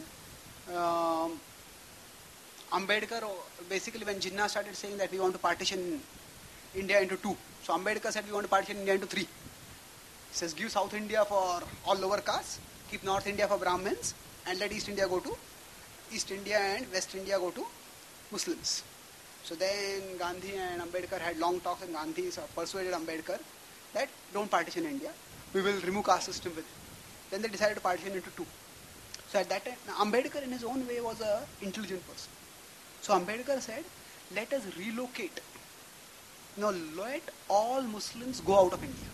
[SPEAKER 1] Ambedkar, basically when Jinnah started saying that we want to partition India into two. So Ambedkar said we want to partition India into three. He says give South India for all lower castes, keep North India for Brahmins, and let East India and West India go to Muslims. So then Gandhi and Ambedkar had long talks, and Gandhi persuaded Ambedkar that don't partition India, we will remove caste system with it. Then they decided to partition into two. So at that time, Ambedkar in his own way was an intelligent person. So Ambedkar said, let us relocate. Now let all Muslims go out of India.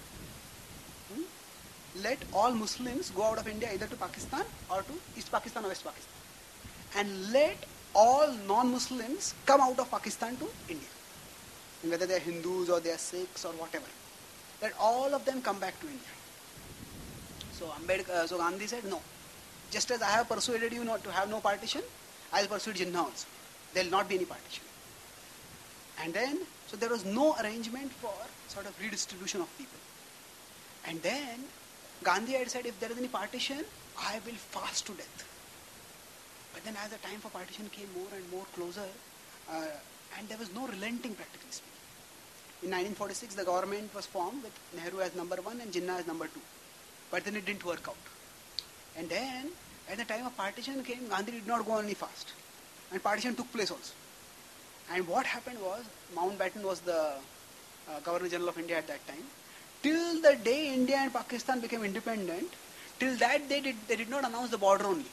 [SPEAKER 1] Let all Muslims go out of India either to Pakistan or to East Pakistan or West Pakistan. And let all non-Muslims come out of Pakistan to India. And whether they are Hindus or they are Sikhs or whatever. Let all of them come back to India. So Gandhi said, no. Just as I have persuaded you not to have no partition, I will persuade Jinnah also. There will not be any partition. And then, so there was no arrangement for sort of redistribution of people. And then, Gandhi had said, if there is any partition, I will fast to death. But then as the time for partition came more and more closer, and there was no relenting, practically speaking. In 1946, the government was formed with Nehru as number 1 and Jinnah as number 2. But then it didn't work out. And then, at the time of partition came, Gandhi did not go on any fast. And partition took place also. And what happened was, Mountbatten was the Governor General of India at that time. Till the day India and Pakistan became independent, till that day they did not announce the border only.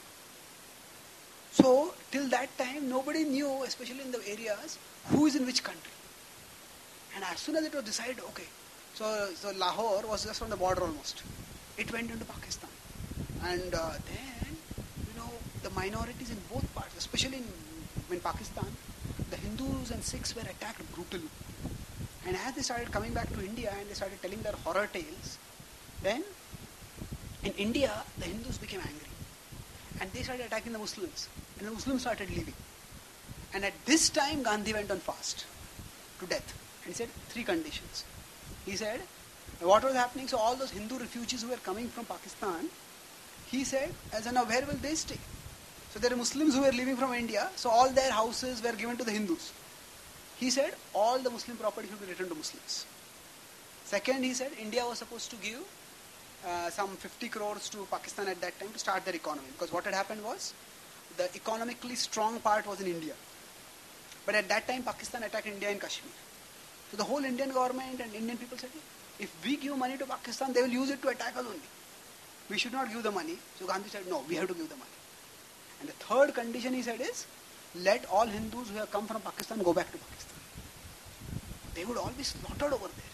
[SPEAKER 1] So, till that time, nobody knew, especially in the areas, who is in which country. And as soon as it was decided, okay, so Lahore was just on the border almost. It went into Pakistan. And then, the minorities in both parts, especially in Pakistan, the Hindus and Sikhs were attacked brutally. And as they started coming back to India and they started telling their horror tales, then in India, the Hindus became angry. And they started attacking the Muslims. And the Muslims started leaving. And at this time, Gandhi went on fast to death. And he said 3 conditions. He said, what was happening? So all those Hindu refugees who were coming from Pakistan, he said, as now where will they stay? So there are Muslims who were leaving from India, so all their houses were given to the Hindus. He said, all the Muslim property should be returned to Muslims. Second, he said, India was supposed to give some 50 crores to Pakistan at that time to start their economy. Because what had happened was, the economically strong part was in India. But at that time, Pakistan attacked India in Kashmir. So the whole Indian government and Indian people said, if we give money to Pakistan, they will use it to attack us only. We should not give the money. So Gandhi said, no, we have to give the money. And the third condition he said is, let all Hindus who have come from Pakistan go back to Pakistan. They would all be slaughtered over there.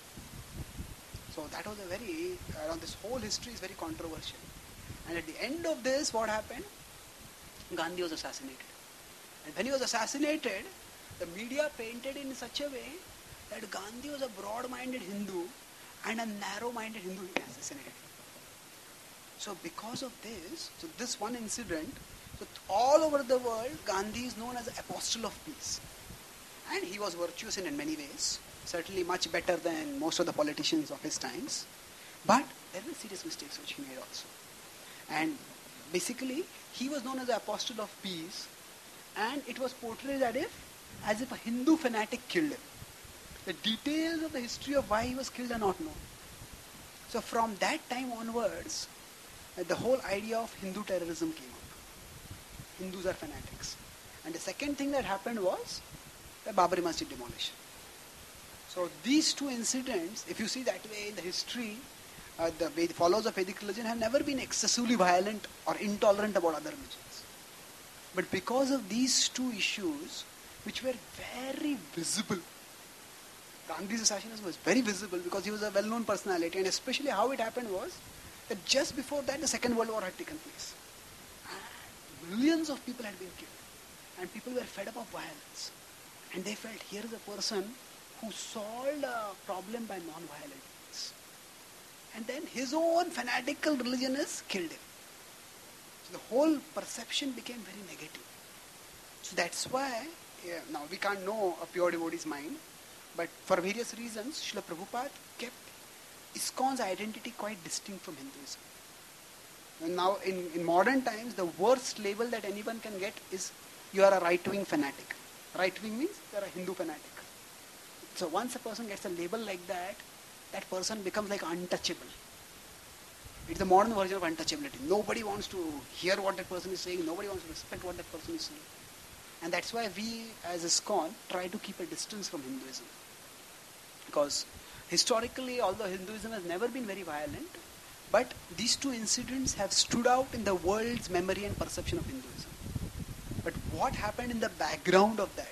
[SPEAKER 1] So that was this whole history is very controversial. And at the end of this, what happened? Gandhi was assassinated. And when he was assassinated, the media painted in such a way that Gandhi was a broad-minded Hindu and a narrow-minded Hindu he assassinated. So because of this, so this one incident, so all over the world, Gandhi is known as the apostle of peace. And he was virtuous in many ways, certainly much better than most of the politicians of his times. But there were serious mistakes which he made also. And basically, he was known as the apostle of peace, and it was portrayed as if a Hindu fanatic killed him. The details of the history of why he was killed are not known. So from that time onwards, the whole idea of Hindu terrorism came up. Hindus are fanatics. And the second thing that happened was the Babri Masjid demolition. So these 2 incidents, if you see that way in the history, the followers of Vedic religion have never been excessively violent or intolerant about other religions. But because of these 2 issues, which were very visible, Gandhi's assassination was very visible because he was a well-known personality, and especially how it happened was that just before that the Second World War had taken place. And millions of people had been killed. And people were fed up of violence. And they felt, here is a person who solved a problem by non-violent means. And then his own fanatical religionists killed him. So the whole perception became very negative. So that's why, now we can't know a pure devotee's mind, but for various reasons, Srila Prabhupada kept ISKCON's identity quite distinct from Hinduism. And now in modern times, the worst label that anyone can get is, you are a right-wing fanatic. Right-wing means you are a Hindu fanatic. So once a person gets a label like that, that person becomes like untouchable. It's the modern version of untouchability. Nobody wants to hear what that person is saying. Nobody wants to respect what that person is saying. And that's why we, as ISKCON, try to keep a distance from Hinduism. Because historically, although Hinduism has never been very violent, but these 2 incidents have stood out in the world's memory and perception of Hinduism. But what happened in the background of that?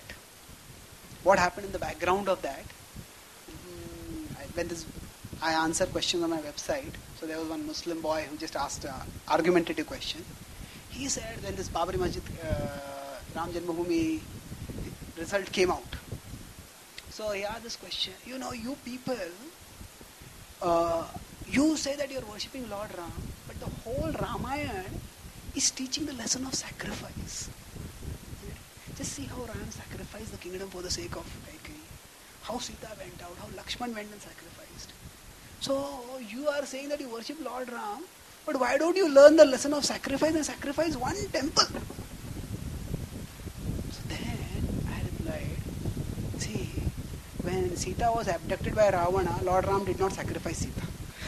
[SPEAKER 1] When I answer questions on my website, so there was one Muslim boy who just asked an argumentative question. He said when this Babri Masjid, Ram Janmabhoomi result came out, so he asked this question, you people, you say that you're worshipping Lord Ram, but the whole Ramayana is teaching the lesson of sacrifice. Just see how Ram sacrificed the kingdom for the sake of Kaikeyi. How Sita went out, how Lakshman went and sacrificed. So you are saying that you worship Lord Ram, but why don't you learn the lesson of sacrifice and sacrifice one temple? So then I replied, see, when Sita was abducted by Ravana, Lord Ram did not sacrifice Sita.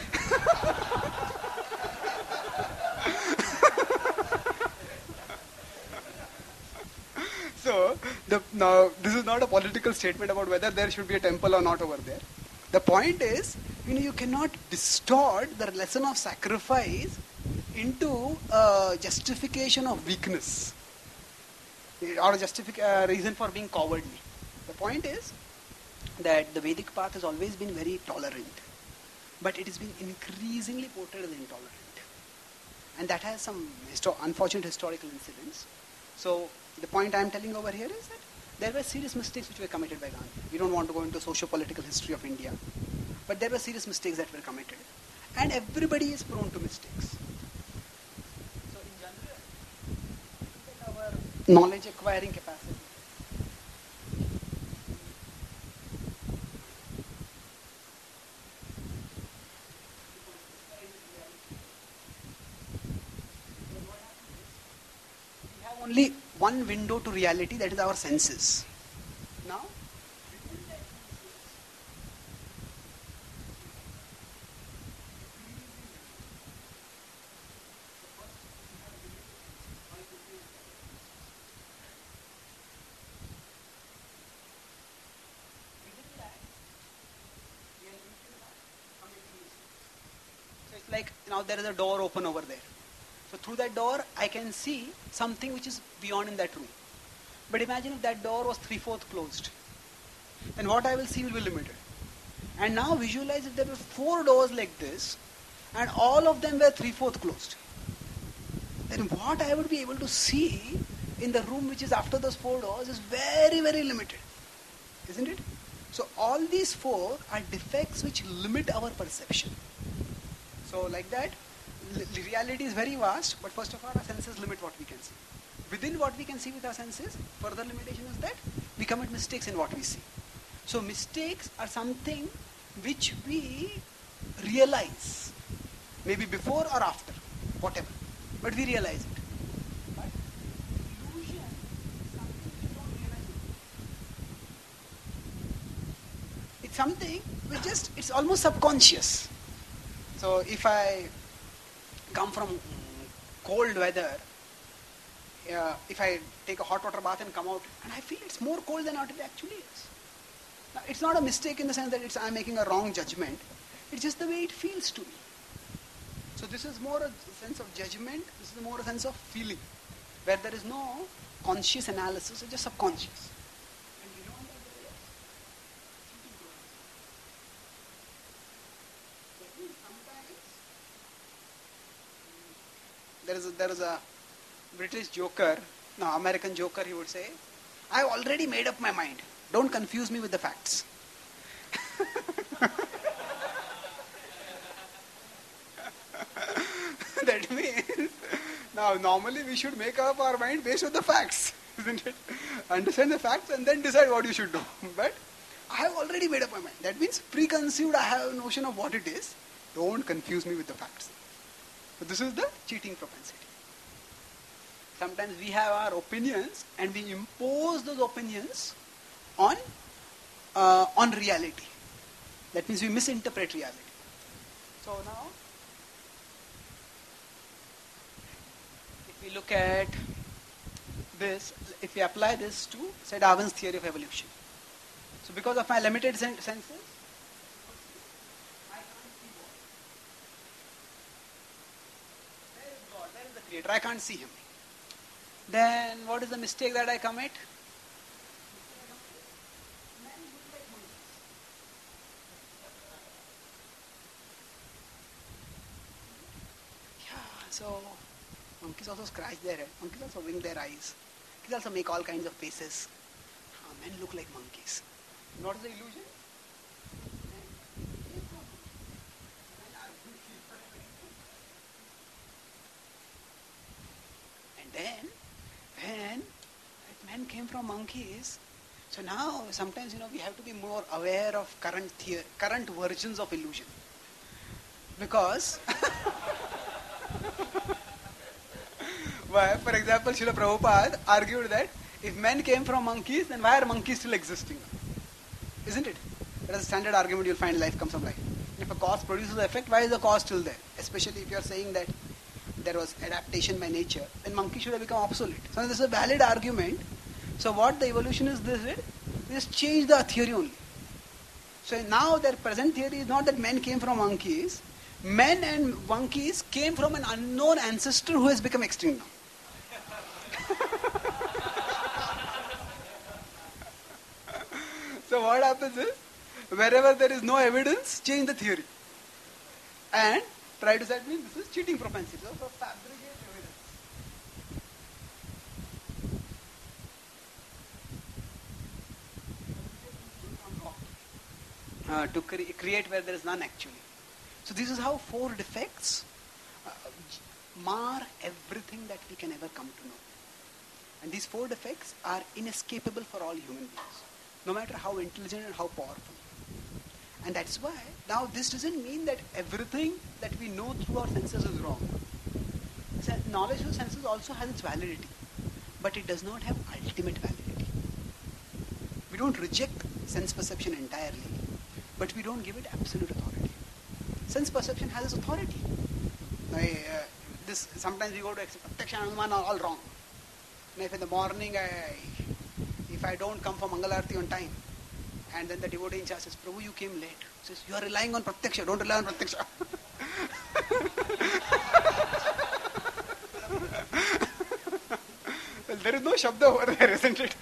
[SPEAKER 1] So, now this is not a political statement about whether there should be a temple or not over there. The point is, you cannot distort the lesson of sacrifice into a justification of weakness or a reason for being cowardly. The point is that the Vedic path has always been very tolerant, but it has been increasingly portrayed as intolerant. And that has some unfortunate historical incidents. So the point I am telling over here is that there were serious mistakes which were committed by Gandhi. We don't want to go into socio-political history of India, but there were serious mistakes that were committed. And everybody is prone to mistakes. So in general, our knowledge acquiring capacity. We have only one window to reality, that is our senses. Now, so it's like now there is a door open over there. So through that door, I can see something which is beyond in that room. But imagine if that door was 3/4 closed. Then what I will see will be limited. And now visualize if there were 4 doors like this, and all of them were 3/4 closed. Then what I would be able to see in the room which is after those 4 doors is very, very limited. Isn't it? So all these 4 are defects which limit our perception. So like that, reality is very vast, but first of all, our senses limit what we can see. Within what we can see with our senses, further limitation is that we commit mistakes in what we see. So mistakes are something which we realize, maybe before or after, whatever, but we realize it. But illusion is something we don't realize. It's something which it's almost subconscious. So if I come from cold weather, if I take a hot water bath and come out, and I feel it's more cold than what it actually is. Now, it's not a mistake in the sense that I'm making a wrong judgment. It's just the way it feels to me. So this is more a sense of judgment, this is more a sense of feeling, where there is no conscious analysis, it's just subconscious. And beyond that there is a British joker, no, American joker, he would say, I've already made up my mind. Don't confuse me with the facts. That means, now normally we should make up our mind based on the facts, isn't it? Understand the facts and then decide what you should do. But I have already made up my mind. That means preconceived, I have a notion of what it is. Don't confuse me with the facts. So this is the cheating propensity. Sometimes we have our opinions and we impose those opinions on reality. That means we misinterpret reality. So now, if we look at this, if we apply this to, say, Darwin's theory of evolution. So because of my limited senses, I can't see God. Where is God? Where is the Creator? I can't see Him. Then what is the mistake that I commit? So, monkeys also scratch their head. Monkeys also wink their eyes. Monkeys also make all kinds of faces. Men look like monkeys. What is the illusion? Then, when man came from monkeys, so now sometimes we have to be more aware of current versions of illusion. Because, why? For example, Srila Prabhupada argued that if men came from monkeys, then why are monkeys still existing? Isn't it? That is a standard argument you'll find in life comes from life. If a cause produces an effect, why is the cause still there? Especially if you are saying that there was adaptation by nature, then monkeys should have become obsolete. So this is a valid argument. So what the evolutionists did, they just changed the theory only. So now their present theory is not that men came from monkeys. Men and monkeys came from an unknown ancestor who has become extinct now. So what happens is, wherever there is no evidence, change the theory. And try to say, this is cheating propensity. So fabricate evidence. To create where there is none actually. So this is how 4 defects mar everything that we can ever come to know. And these 4 defects are inescapable for all human beings, no matter how intelligent and how powerful. And that's why, now this doesn't mean that everything that we know through our senses is wrong. So knowledge through senses also has its validity, but it does not have ultimate validity. We don't reject sense perception entirely, but we don't give it absolute authority. Sense perception has its authority. Sometimes we go to Pratyaksha Anuman all wrong. If in the morning, if I don't come for Mangalarti on time, and then the devotee in charge says, Prabhu, you came late. He says, you are relying on Pratyaksha, don't rely on Pratyaksha. Well, there is no Shabda over there, isn't it?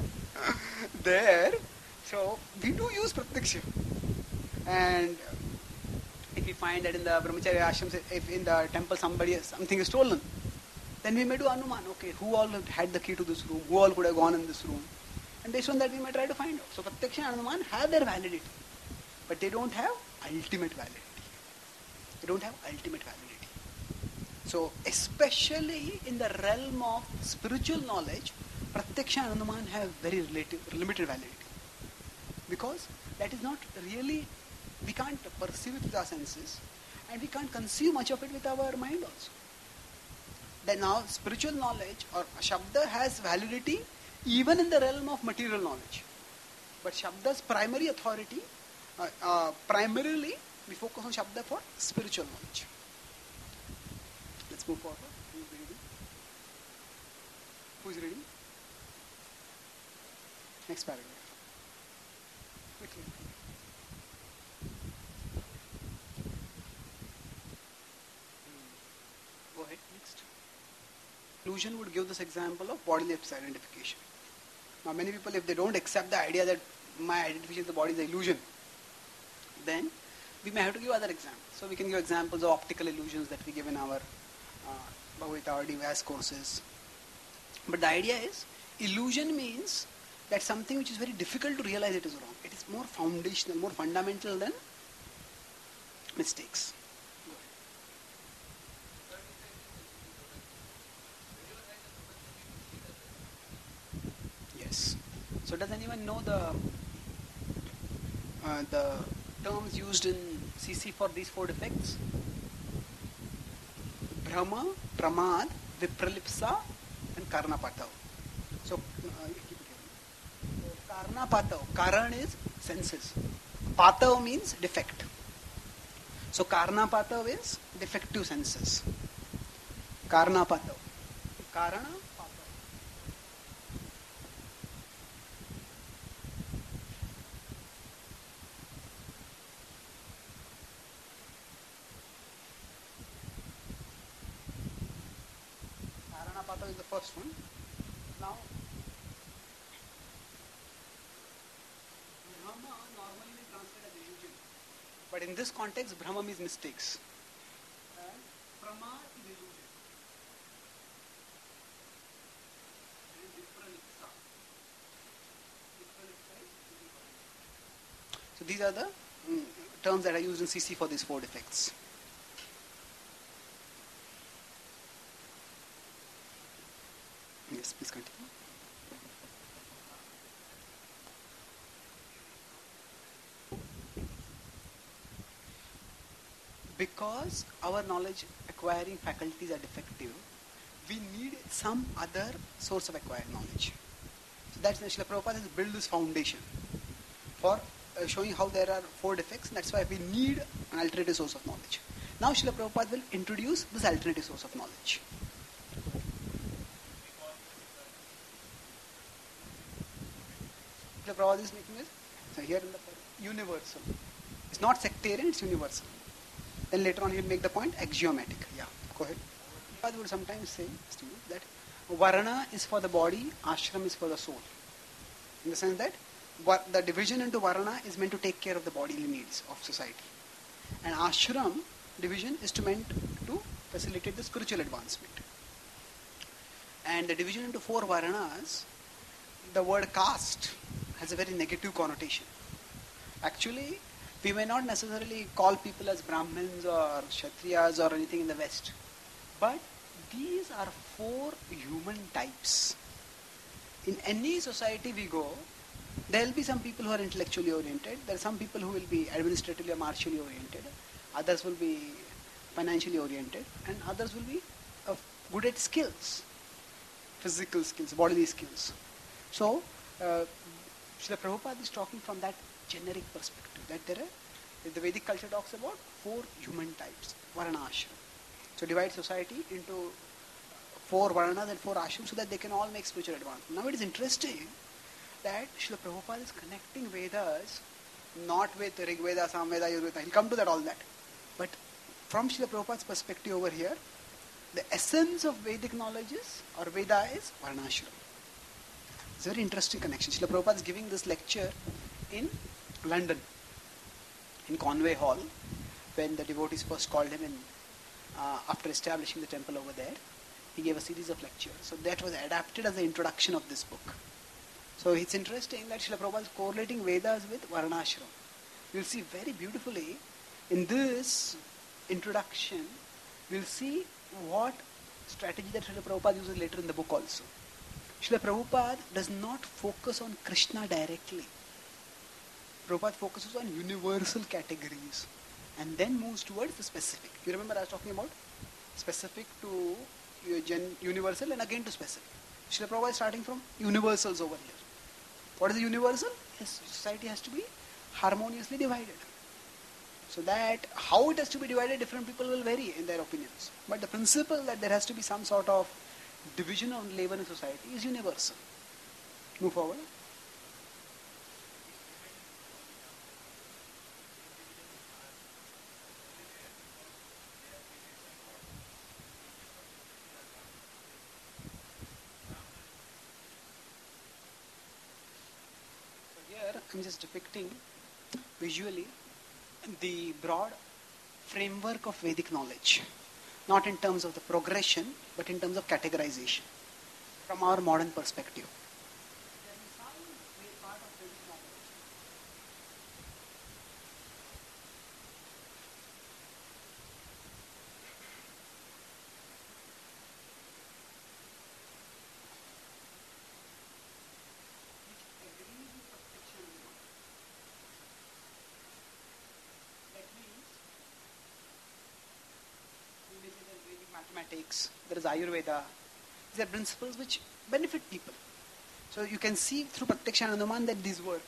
[SPEAKER 1] So we do use Pratyaksha. And if we find that in the Brahmacharya ashrams, if in the temple something is stolen, then we may do Anuman. Okay, who all had the key to this room? Who all could have gone in this room? And based on that, we may try to find out. So Pratyaksha and Anuman have their validity, but they don't have ultimate validity. They don't have ultimate validity. So especially in the realm of spiritual knowledge, Pratyaksha and Anuman have very limited validity. Because that is not really, we can't perceive it with our senses, and we can't conceive much of it with our mind also. Then now spiritual knowledge or Shabda has validity even in the realm of material knowledge. But Shabda's primary authority, primarily we focus on Shabda for spiritual knowledge. Let's move forward. Who's reading? Next paragraph. Quickly. Go ahead, next. Illusion would give this example of bodily identification. Now many people, if they don't accept the idea that my identification with the body is an illusion, then we may have to give other examples. So we can give examples of optical illusions that we give in our Bhagavad or DVS courses. But the idea is, illusion means that something which is very difficult to realize it is wrong. It is more foundational, more fundamental than mistakes. Yes. So does anyone know the terms used in CC for these 4 defects? Brahma, Pramad, Vipralipsa and Karnapatav. So keep it here. So, Karnapatav. Karan is senses. Patav means defect. So Karnapatav is defective senses. Karnapatav. Karana. Pata is the first one. Now, Brahma normally we translate as illusion, but in this context, Brahma means mistakes. And Prama is illusion. And Vipralipsa. So these are the terms that are used in CC for these 4 defects. Yes, please continue. Because our knowledge acquiring faculties are defective, we need some other source of acquired knowledge. So that's why Srila Prabhupada has built this foundation for showing how there are four defects. That's why we need an alternative source of knowledge. Now Srila Prabhupada will introduce this alternative source of knowledge. Srila Prabhupada is making it so here in the universal. It's not sectarian, it's universal. Then later on he will make the point axiomatic. Yeah, go ahead. Prabhupada would sometimes say that Varna is for the body, ashram is for the soul. In the sense that the division into Varna is meant to take care of the bodily needs of society. And ashram division is meant to facilitate the spiritual advancement. And the division into four Varnas, the word caste has a very negative connotation. Actually, we may not necessarily call people as Brahmins or Kshatriyas or anything in the West. But these are four human types. In any society we go, there will be some people who are intellectually oriented. There are some people who will be administratively or martially oriented. Others will be financially oriented. And others will be good at skills. Physical skills, bodily skills. So, Srila Prabhupada is talking from that generic perspective. That the Vedic culture talks about four human types. Varna ashram. So divide society into four Varnas and four ashrams so that they can all make spiritual advancement. Now it is interesting that Srila Prabhupada is connecting Vedas not with Rig Veda, Samveda, Yurveda. He'll come to that, all that. But from Srila Prabhupada's perspective over here, the essence of Vedic knowledge is, or Veda is, Varnashram. It's a very interesting connection. Srila Prabhupada is giving this lecture in London, in Conway Hall, when the devotees first called him in after establishing the temple over there. He gave a series of lectures. So that was adapted as the introduction of this book. So it's interesting that Srila Prabhupada is correlating Vedas with Varnashram. You'll see very beautifully in this introduction, we'll see what strategy that Srila Prabhupada uses later in the book also. Srila Prabhupada does not focus on Krishna directly. Prabhupada focuses on universal categories and then moves towards the specific. You remember I was talking about specific to universal and again to specific. Srila Prabhupada is starting from universals over here. What is the universal? Yes, society has to be harmoniously divided. So that how it has to be divided, different people will vary in their opinions. But the principle that there has to be some sort of division of labor in society is universal. Move forward. I'm just depicting visually the broad framework of Vedic knowledge, not in terms of the progression, but in terms of categorization from our modern perspective. Mathematics, there is Ayurveda. These are principles which benefit people. So you can see through Pratyaksha and Anuman that these work.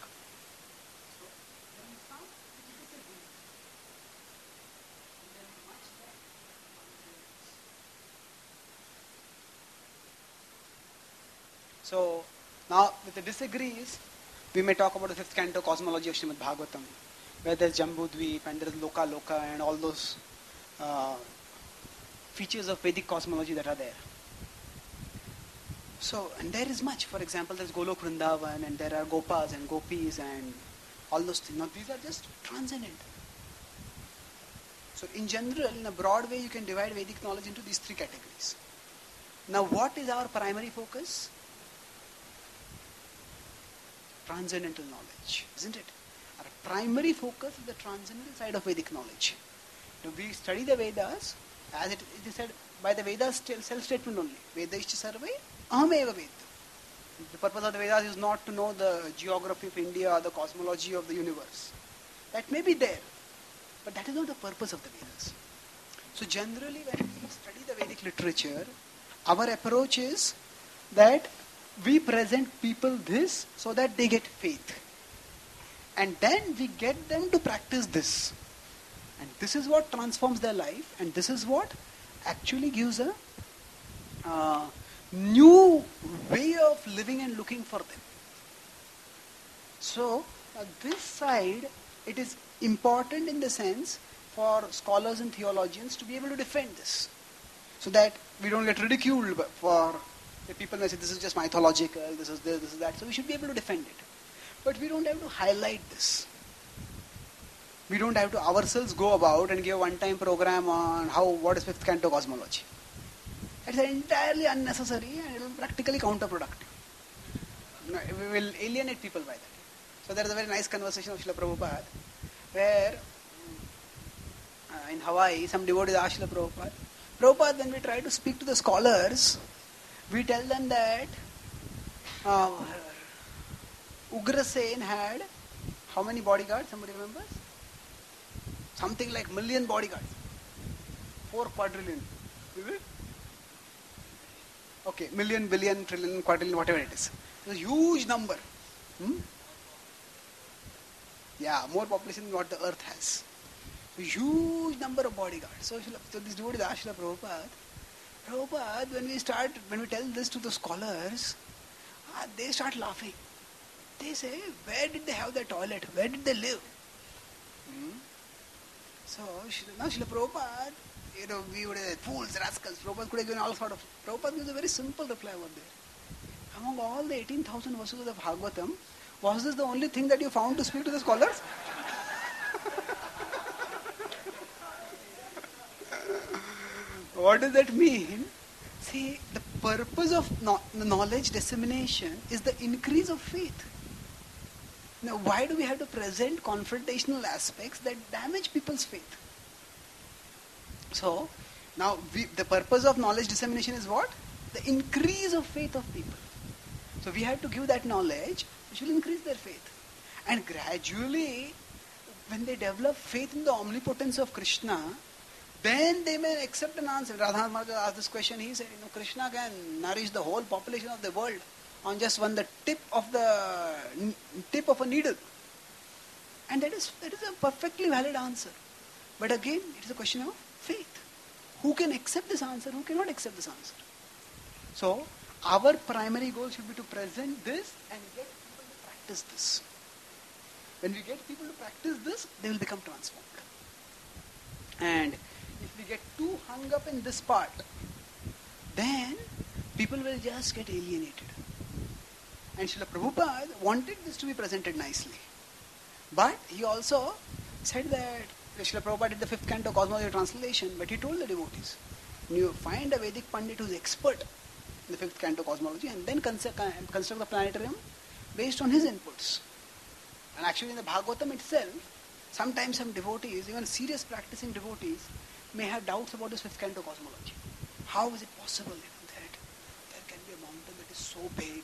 [SPEAKER 1] So now with the disagrees, we may talk about the fifth canto cosmology of Srimad Bhagavatam, where there is Jambudvip and there is Loka Loka and all those features of Vedic cosmology that are there. So, and there is much. For example, there is Golok Vrindavan and there are Gopas and Gopis and all those things. Now these are just transcendent. So in general, in a broad way, you can divide Vedic knowledge into these three categories. Now what is our primary focus? Transcendental knowledge, isn't it? Our primary focus is the transcendental side of Vedic knowledge. Now we study the Vedas, as it is said by the Vedas self-statement only. Vedaishcha sarvai Ahameva Ved. The purpose of the Vedas is not to know the geography of India or the cosmology of the universe. That may be there, but that is not the purpose of the Vedas. So generally when we study the Vedic literature, our approach is that we present people this so that they get faith. And then we get them to practice this. And this is what transforms their life, and this is what actually gives a new way of living and looking for them. So, this side, it is important in the sense for scholars and theologians to be able to defend this. So that we don't get ridiculed for the people may say this is just mythological, this is this is that. So we should be able to defend it. But we don't have to highlight this. We don't have to ourselves go about and give a one-time program on what is fifth canto cosmology. It's entirely unnecessary and it will be practically counterproductive. We will alienate people by that. So there is a very nice conversation of Srila Prabhupada where in Hawaii some devotees asked Srila Prabhupada, when we try to speak to the scholars, we tell them that Ugrasen had how many bodyguards? Somebody remembers? Something like 1 million bodyguards. 4 quadrillion. Is it? Okay, million, billion, trillion, quadrillion, whatever it is. It's a huge number. Yeah, more population than what the earth has. A huge number of bodyguards. So this devotee asked Srila Prabhupada, when we tell this to the scholars, they start laughing. They say, where did they have their toilet? Where did they live? So now Srila Prabhupada, we would have fools, rascals. Prabhupada could have given all sort of. Prabhupada gives a very simple reply over there. Among all the 18,000 verses of Bhagavatam, was this the only thing that you found to speak to the scholars? What does that mean? See, the purpose of knowledge dissemination is the increase of faith. Now, why do we have to present confrontational aspects that damage people's faith? So, now the purpose of knowledge dissemination is what? The increase of faith of people. So we have to give that knowledge which will increase their faith. And gradually, when they develop faith in the omnipotence of Krishna, then they may accept an answer. Radhanath Maharaj asked this question, he said, Krishna can nourish the whole population of the world on just the tip of a needle. And that is a perfectly valid answer. But again, it is a question of faith. Who can accept this answer? Who cannot accept this answer? So, our primary goal should be to present this and get people to practice this. When we get people to practice this, they will become transformed. And if we get too hung up in this part, then people will just get alienated. And Srila Prabhupada wanted this to be presented nicely. But he also said that Srila Prabhupada did the 5th canto cosmology translation, but he told the devotees, you find a Vedic Pandit who is expert in the 5th canto cosmology and then construct the planetarium based on his inputs. And actually in the Bhagavatam itself, sometimes some devotees, even serious practicing devotees, may have doubts about this 5th canto cosmology. How is it possible that there can be a mountain that is so big?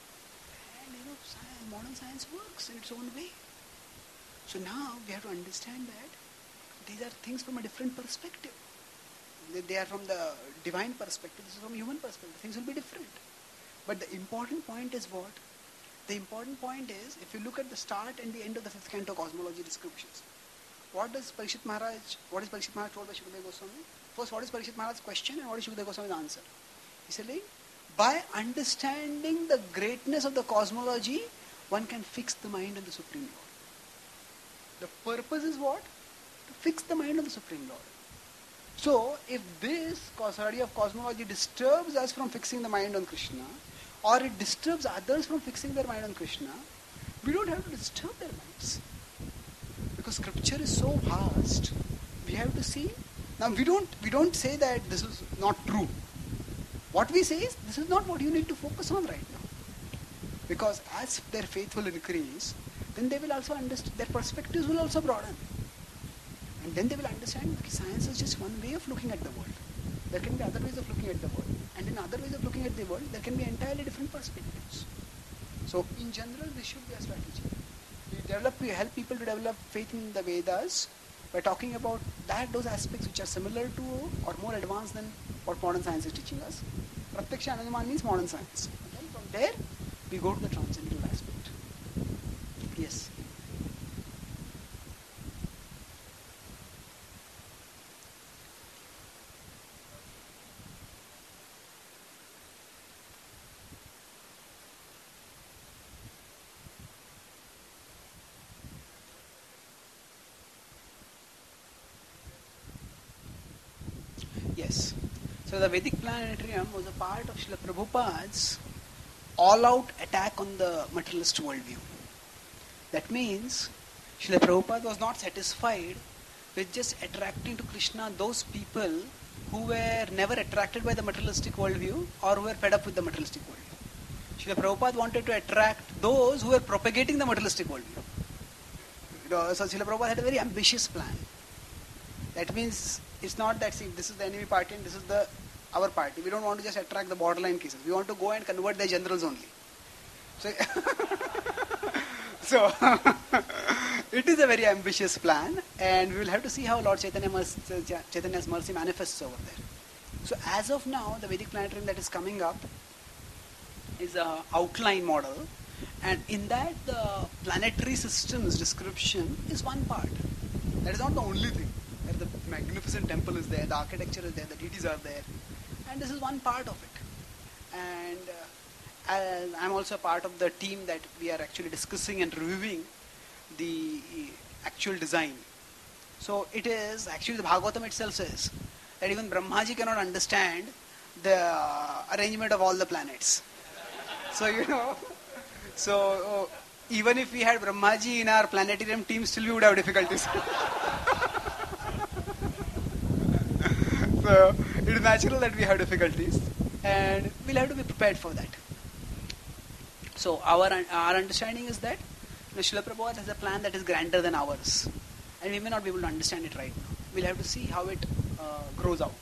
[SPEAKER 1] And modern science works in its own way. So now we have to understand that these are things from a different perspective. They are from the divine perspective, this is from a human perspective. Things will be different. But the important point is what? The important point is, if you look at the start and the end of the 5th canto cosmology descriptions, what is Parikshit Maharaj told by Shukadeva Goswami? First, what is Parikshit Maharaj's question and what is Shukadeva Goswami's answer? He said, by understanding the greatness of the cosmology, one can fix the mind on the Supreme Lord. The purpose is what? To fix the mind on the Supreme Lord. So, if this study of cosmology disturbs us from fixing the mind on Krishna, or it disturbs others from fixing their mind on Krishna, we don't have to disturb their minds. Because scripture is so vast, we have to see. Now we don't say that this is not true. What we say is, this is not what you need to focus on right now. Because as their faith will increase, then they will also understand, their perspectives will also broaden. And then they will understand that science is just one way of looking at the world. There can be other ways of looking at the world. And in other ways of looking at the world, there can be entirely different perspectives. So in general, this should be a strategy. We help people to develop faith in the Vedas by talking about those aspects which are similar to or more advanced than what modern science is teaching us. Pratyaksha Anuman means modern science. Okay? From there, we go to the transcendental aspect. Yes. Yes. So the Vedic planetarium was a part of Srila Prabhupada's all-out attack on the materialist worldview. That means Srila Prabhupada was not satisfied with just attracting to Krishna those people who were never attracted by the materialistic worldview or who were fed up with the materialistic worldview. Srila Prabhupada wanted to attract those who were propagating the materialistic worldview. So Srila Prabhupada had a very ambitious plan. That means it's not that, see, this is the enemy party and this is our party. We don't want to just attract the borderline cases. We want to go and convert the generals only. So, it is a very ambitious plan, and we will have to see how Lord Chaitanya's mercy manifests over there. So as of now, the Vedic planetarium that is coming up is an outline model, and in that the planetary systems description is one part. That is not the only thing. The magnificent temple is there, the architecture is there, the deities are there, and this is one part of it. And I'm also a part of the team that we are actually discussing and reviewing the actual design. So it is actually the Bhagavatam itself says that even Brahmaji cannot understand the arrangement of all the planets. So even if we had Brahmaji in our planetarium team, still we would have difficulties. So it is natural that we have difficulties, and we'll have to be prepared for that. So our understanding is that Srila Prabhupada has a plan that is grander than ours, and we may not be able to understand it right now. We'll have to see how it grows out.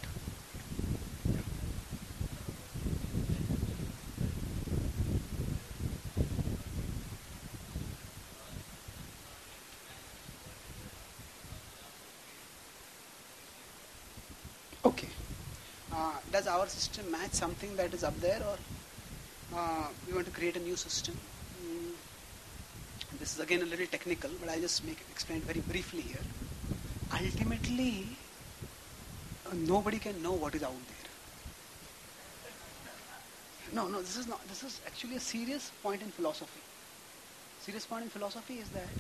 [SPEAKER 1] Okay. Does our system match something that is up there, or we want to create a new system? This is again a little technical, but I'll just explain it very briefly here. Ultimately, nobody can know what is out there. No, this is not. This is actually a serious point in philosophy. Serious point in philosophy is that,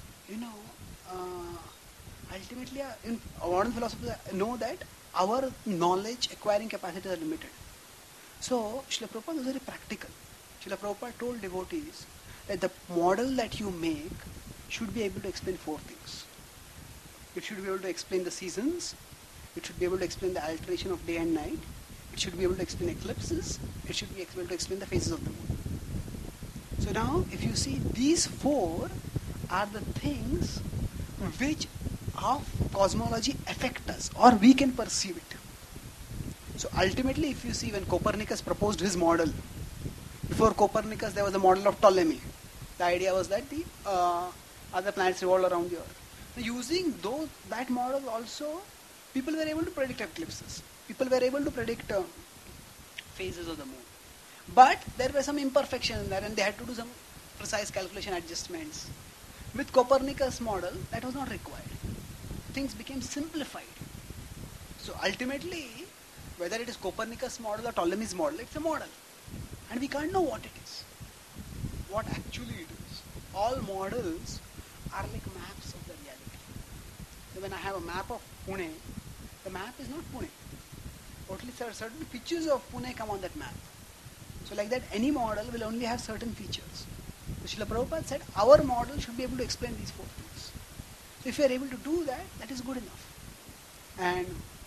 [SPEAKER 1] ultimately, modern philosophers know that our knowledge acquiring capacity are limited. So, Srila Prabhupada was very practical. Srila Prabhupada told devotees that the model that you make should be able to explain 4 things. It should be able to explain the seasons. It should be able to explain the alternation of day and night. It should be able to explain eclipses. It should be able to explain the phases of the moon. So now, if you see, these 4 are the things which of cosmology affect us, or we can perceive it. So ultimately, if you see, when Copernicus proposed his model, before Copernicus there was a model of Ptolemy. The idea was that the other planets revolve around the Earth. Now, using that model also, people were able to predict eclipses. People were able to predict phases of the moon. But there were some imperfections in there, and they had to do some precise calculation adjustments. With Copernicus' model, that was not required. Things became simplified. So ultimately, whether it is Copernicus' model or Ptolemy's model, it's a model. And we can't know what it is. What actually it is. All models are like maps of the reality. So when I have a map of Pune, the map is not Pune. Only certain features of Pune come on that map. So like that, any model will only have certain features. So Srila Prabhupada said, our model should be able to explain these 4 things. So if we are able to do that, that is good enough. And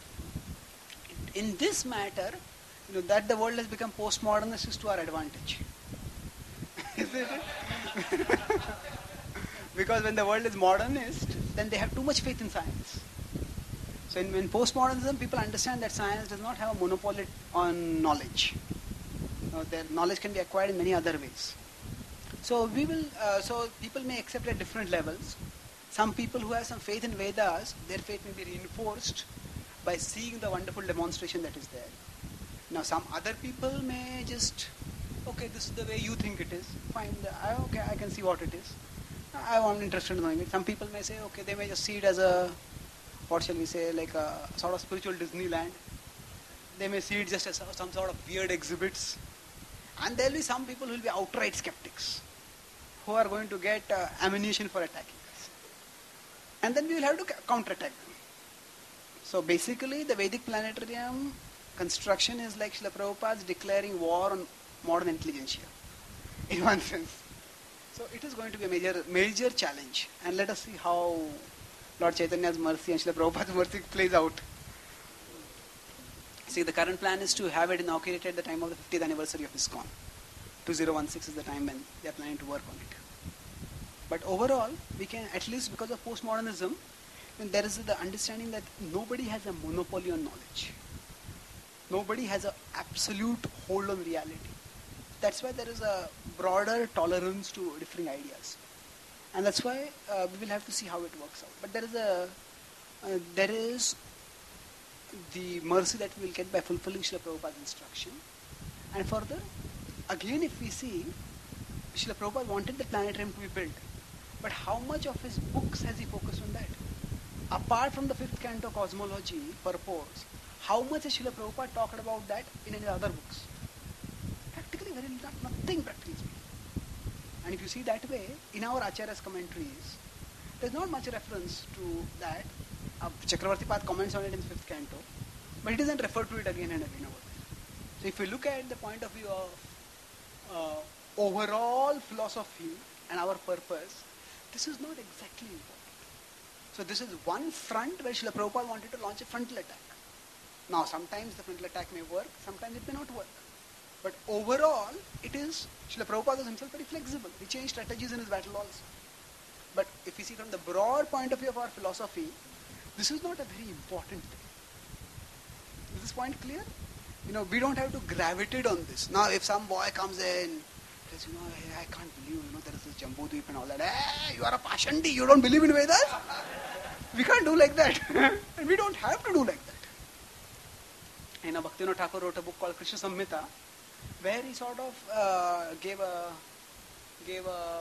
[SPEAKER 1] in this matter, that the world has become postmodernist is to our advantage. Isn't it? Because when the world is modernist, then they have too much faith in science. So in postmodernism, people understand that science does not have a monopoly on knowledge. Their knowledge can be acquired in many other ways. So so people may accept at different levels. Some people who have some faith in Vedas, their faith may be reinforced by seeing the wonderful demonstration that is there. Now some other people may just, okay, this is the way you think it is. Fine, okay, I can see what it is. I'm interested in knowing it. Some people may say, okay, they may just see it as a, what shall we say, like a sort of spiritual Disneyland. They may see it just as some sort of weird exhibits. And there will be some people who will be outright skeptics, who are going to get ammunition for attacking us. And then we will have to counterattack them. So basically, the Vedic planetarium construction is like Srila Prabhupada's declaring war on modern intelligentsia, in one sense. So it is going to be a major challenge. And let us see how Lord Chaitanya's mercy and Srila Prabhupada's mercy plays out. See, the current plan is to have it inaugurated at the time of the 50th anniversary of ISKCON. 2016 is the time when they are planning to work on it. But overall, we can, at least because of postmodernism, there is the understanding that nobody has a monopoly on knowledge. Nobody has an absolute hold on reality. That's why there is a broader tolerance to differing ideas. And that's why we will have to see how it works out. But there is the mercy that we will get by fulfilling Srila Prabhupada's instruction. And further, again if we see, Srila Prabhupada wanted the planetarium to be built. But how much of his books has he focused on that? Apart from the 5th canto cosmology purpose, how much has Srila Prabhupada talked about that in any other books? Practically very little, nothing practically speaking. And if you see that way, in our Acharya's commentaries, there's not much reference to that. Chakravarti Path comments on it in 5th canto, but he doesn't refer to it again and again over there. So if you look at the point of view of overall philosophy and our purpose, this is not exactly important. So this is one front where Srila Prabhupada wanted to launch a frontal attack. Now sometimes the frontal attack may work, sometimes it may not work. But overall, it is, Srila Prabhupada was himself very flexible. He changed strategies in his battle also. But if you see from the broad point of view of our philosophy, this is not a very important thing. Is this point clear? We don't have to gravitate on this. Now, if some boy comes in, says, hey, I can't believe, there is this Jambudvip and all that. Hey, you are a Pashandi, you don't believe in Vedas? We can't do like that. And we don't have to do like that. Bhaktivinoda Thakur wrote a book called Krishna Samhita, where he sort of gave a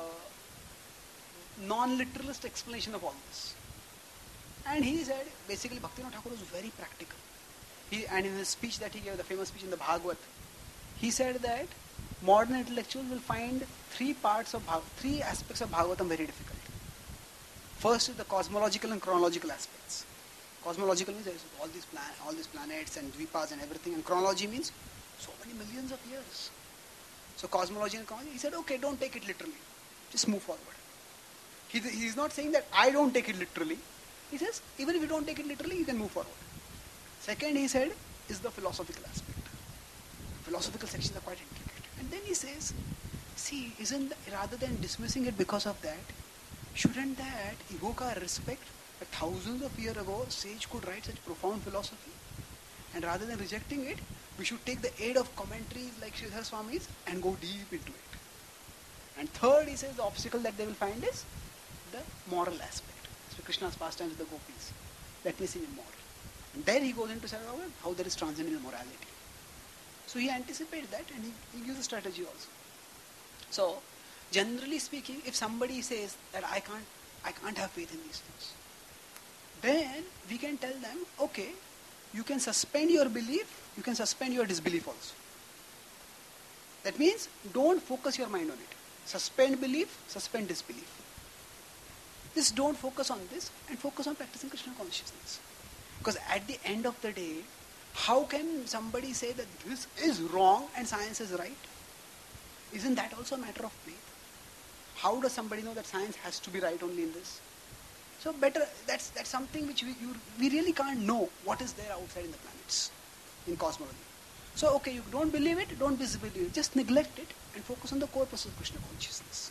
[SPEAKER 1] non-literalist explanation of all this. And he said, basically, Bhaktivinoda Thakur was very practical. And in his speech that he gave, the famous speech in the Bhagavad, he said that modern intellectuals will find three aspects of Bhagavatam very difficult. First is the cosmological and chronological aspects. Cosmological means there is all these planets and dvipas and everything, and chronology means so many millions of years. So cosmology and chronology, he said, okay, don't take it literally. Just move forward. He's not saying that I don't take it literally. He says, even if you don't take it literally, you can move forward. Second, he said, is the philosophical aspect. Philosophical sections are quite intricate. And then he says, see, rather than dismissing it because of that, shouldn't that evoke our respect that thousands of years ago, sage could write such profound philosophy? And rather than rejecting it, we should take the aid of commentaries like Sridhar Swami's and go deep into it. And third, he says, the obstacle that they will find is the moral aspect. So Krishna's pastimes with the gopis. That may seem immoral. And there he goes into how there is transcendental morality. So he anticipates that and he gives a strategy also. So, generally speaking, if somebody says that I can't have faith in these things, then we can tell them, okay, you can suspend your belief, you can suspend your disbelief also. That means, don't focus your mind on it. Suspend belief, suspend disbelief. Just don't focus on this and focus on practicing Krishna consciousness. Because at the end of the day, how can somebody say that this is wrong and science is right? Isn't that also a matter of faith? How does somebody know that science has to be right only in this? So better, that's something which we really can't know what is there outside in the planets, in cosmology. So okay, you don't believe it, don't disbelieve it, just neglect it and focus on the core process of Krishna consciousness.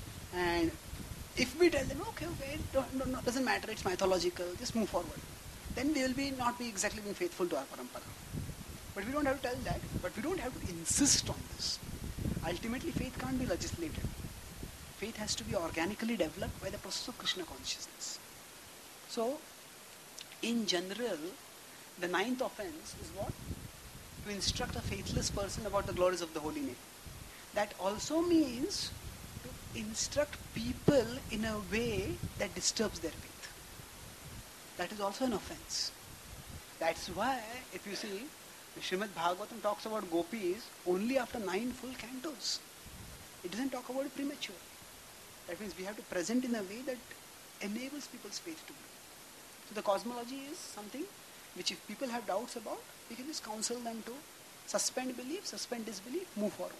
[SPEAKER 1] And if we tell them, okay, doesn't matter, it's mythological, just move forward. then we will be not be exactly being faithful to our parampara. But we don't have to tell that, but we don't have to insist on this. Ultimately, faith can't be legislated. Faith has to be organically developed by the process of Krishna consciousness. So, in general, the ninth offense is what? To instruct a faithless person about the glories of the holy name. That also means to instruct people in a way that disturbs their faith. That is also an offense. That's why, if you see, Srimad Bhagavatam talks about gopis only after 9 full cantos. It doesn't talk about it premature. That means we have to present in a way that enables people's faith to grow. So the cosmology is something which if people have doubts about, we can just counsel them to suspend belief, suspend disbelief, move forward.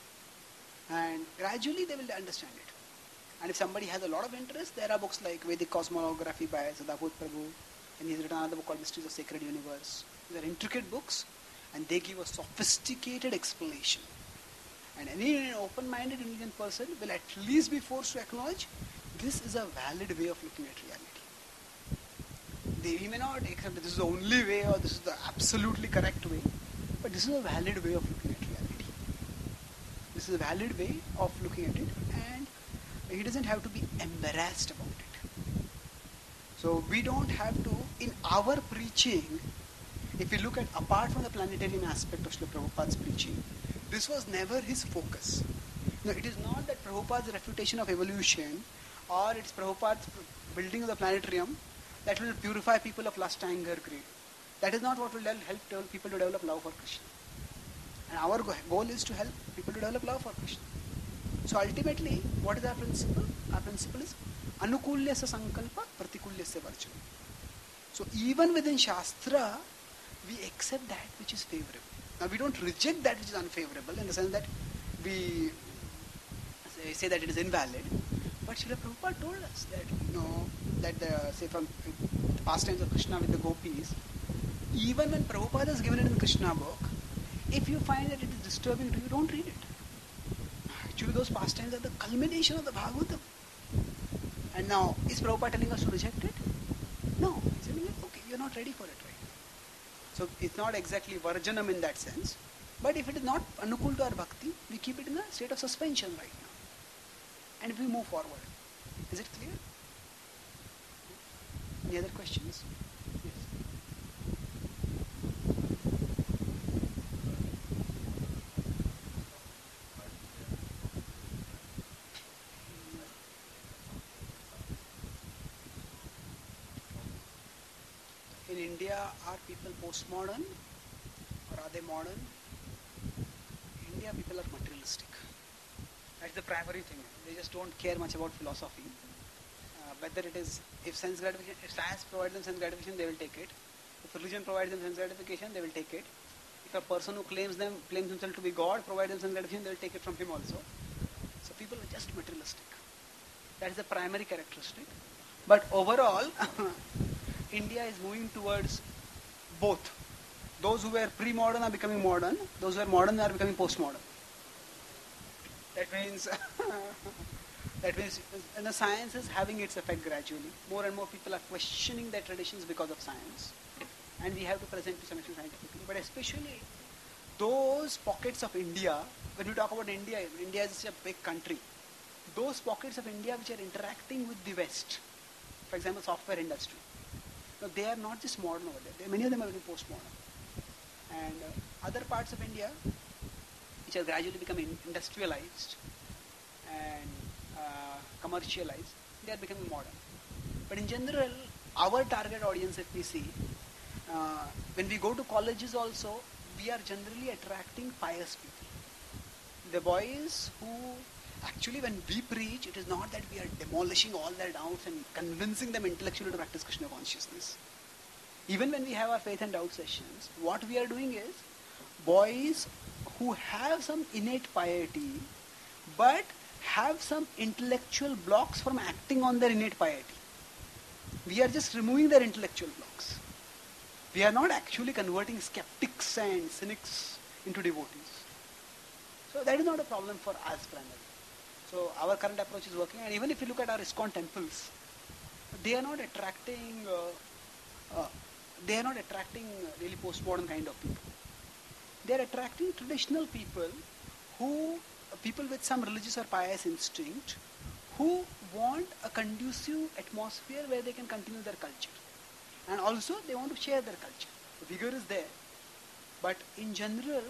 [SPEAKER 1] And gradually they will understand it. And if somebody has a lot of interest, there are books like Vedic Cosmography by Sadabhut Prabhu, and he's written another book called Mysteries of Sacred Universe. These are intricate books, and they give a sophisticated explanation. And any open-minded intelligent person will at least be forced to acknowledge this is a valid way of looking at reality. He may not accept that this is the only way or this is the absolutely correct way, but this is a valid way of looking at reality. This is a valid way of looking at it, and he doesn't have to be embarrassed about it. So we don't have to, in our preaching, if you look at apart from the planetarium aspect of Srila Prabhupada's preaching, this was never his focus. No, it is not that Prabhupada's refutation of evolution or it's Prabhupada's building of the planetarium that will purify people of lust, anger, greed. That is not what will help people to develop love for Krishna. And our goal is to help people to develop love for Krishna. So ultimately, what is our principle? Our principle is anukulyasya sankalpa pratikulyasya varjana. So even within Shastra, we accept that which is favorable. Now we don't reject that which is unfavorable in the sense that we say that it is invalid. But Srila Prabhupada told us that, say from the pastimes of Krishna with the gopis, even when Prabhupada has given it in the Krishna book, if you find that it is disturbing to you, don't read it. Actually, those pastimes are the culmination of the Bhagavatam. And now, is Prabhupada telling us to reject it? No. He's saying, okay, you're not ready for it right now. So it's not exactly varjanam in that sense. But if it is not anukul to our bhakti, we keep it in a state of suspension right now. And we move forward. Is it clear? Any other questions? Yes. In India, are people postmodern or are they modern? In India, people are materialistic. That's the primary thing. They just don't care much about philosophy. Whether it is, if sense gratification, if science provides them sense gratification, they will take it. If religion provides them sense gratification, they will take it. If a person who claims himself to be God provides them sense gratification, they will take it from him also. So people are just materialistic. That is the primary characteristic. But overall, India is moving towards both. Those who were pre-modern are becoming modern. Those who are modern are becoming post-modern. That means, and the science is having its effect gradually. More and more people are questioning their traditions because of science. And we have to present to some extent scientifically. But especially those pockets of India, when we talk about India, India is a big country. Those pockets of India which are interacting with the West, for example, software industry. Now, they are not just modern over there. Many of them are very post-modern. And other parts of India, which are gradually becoming industrialized and commercialized, they are becoming modern. But in general, our target audience, if we see, when we go to colleges also, we are generally attracting pious people. The boys who, actually when we preach, it is not that we are demolishing all their doubts and convincing them intellectually to practice Krishna consciousness. Even when we have our faith and doubt sessions, what we are doing is, boys who have some innate piety, but have some intellectual blocks from acting on their innate piety. We are just removing their intellectual blocks. We are not actually converting skeptics and cynics into devotees. So that is not a problem for us primarily. So our current approach is working, and even if you look at our ISKCON temples, they are not attracting they are not attracting really postmodern kind of people. They are attracting traditional people who, people with some religious or pious instinct, who want a conducive atmosphere where they can continue their culture. And also they want to share their culture. The vigor is there. But in general,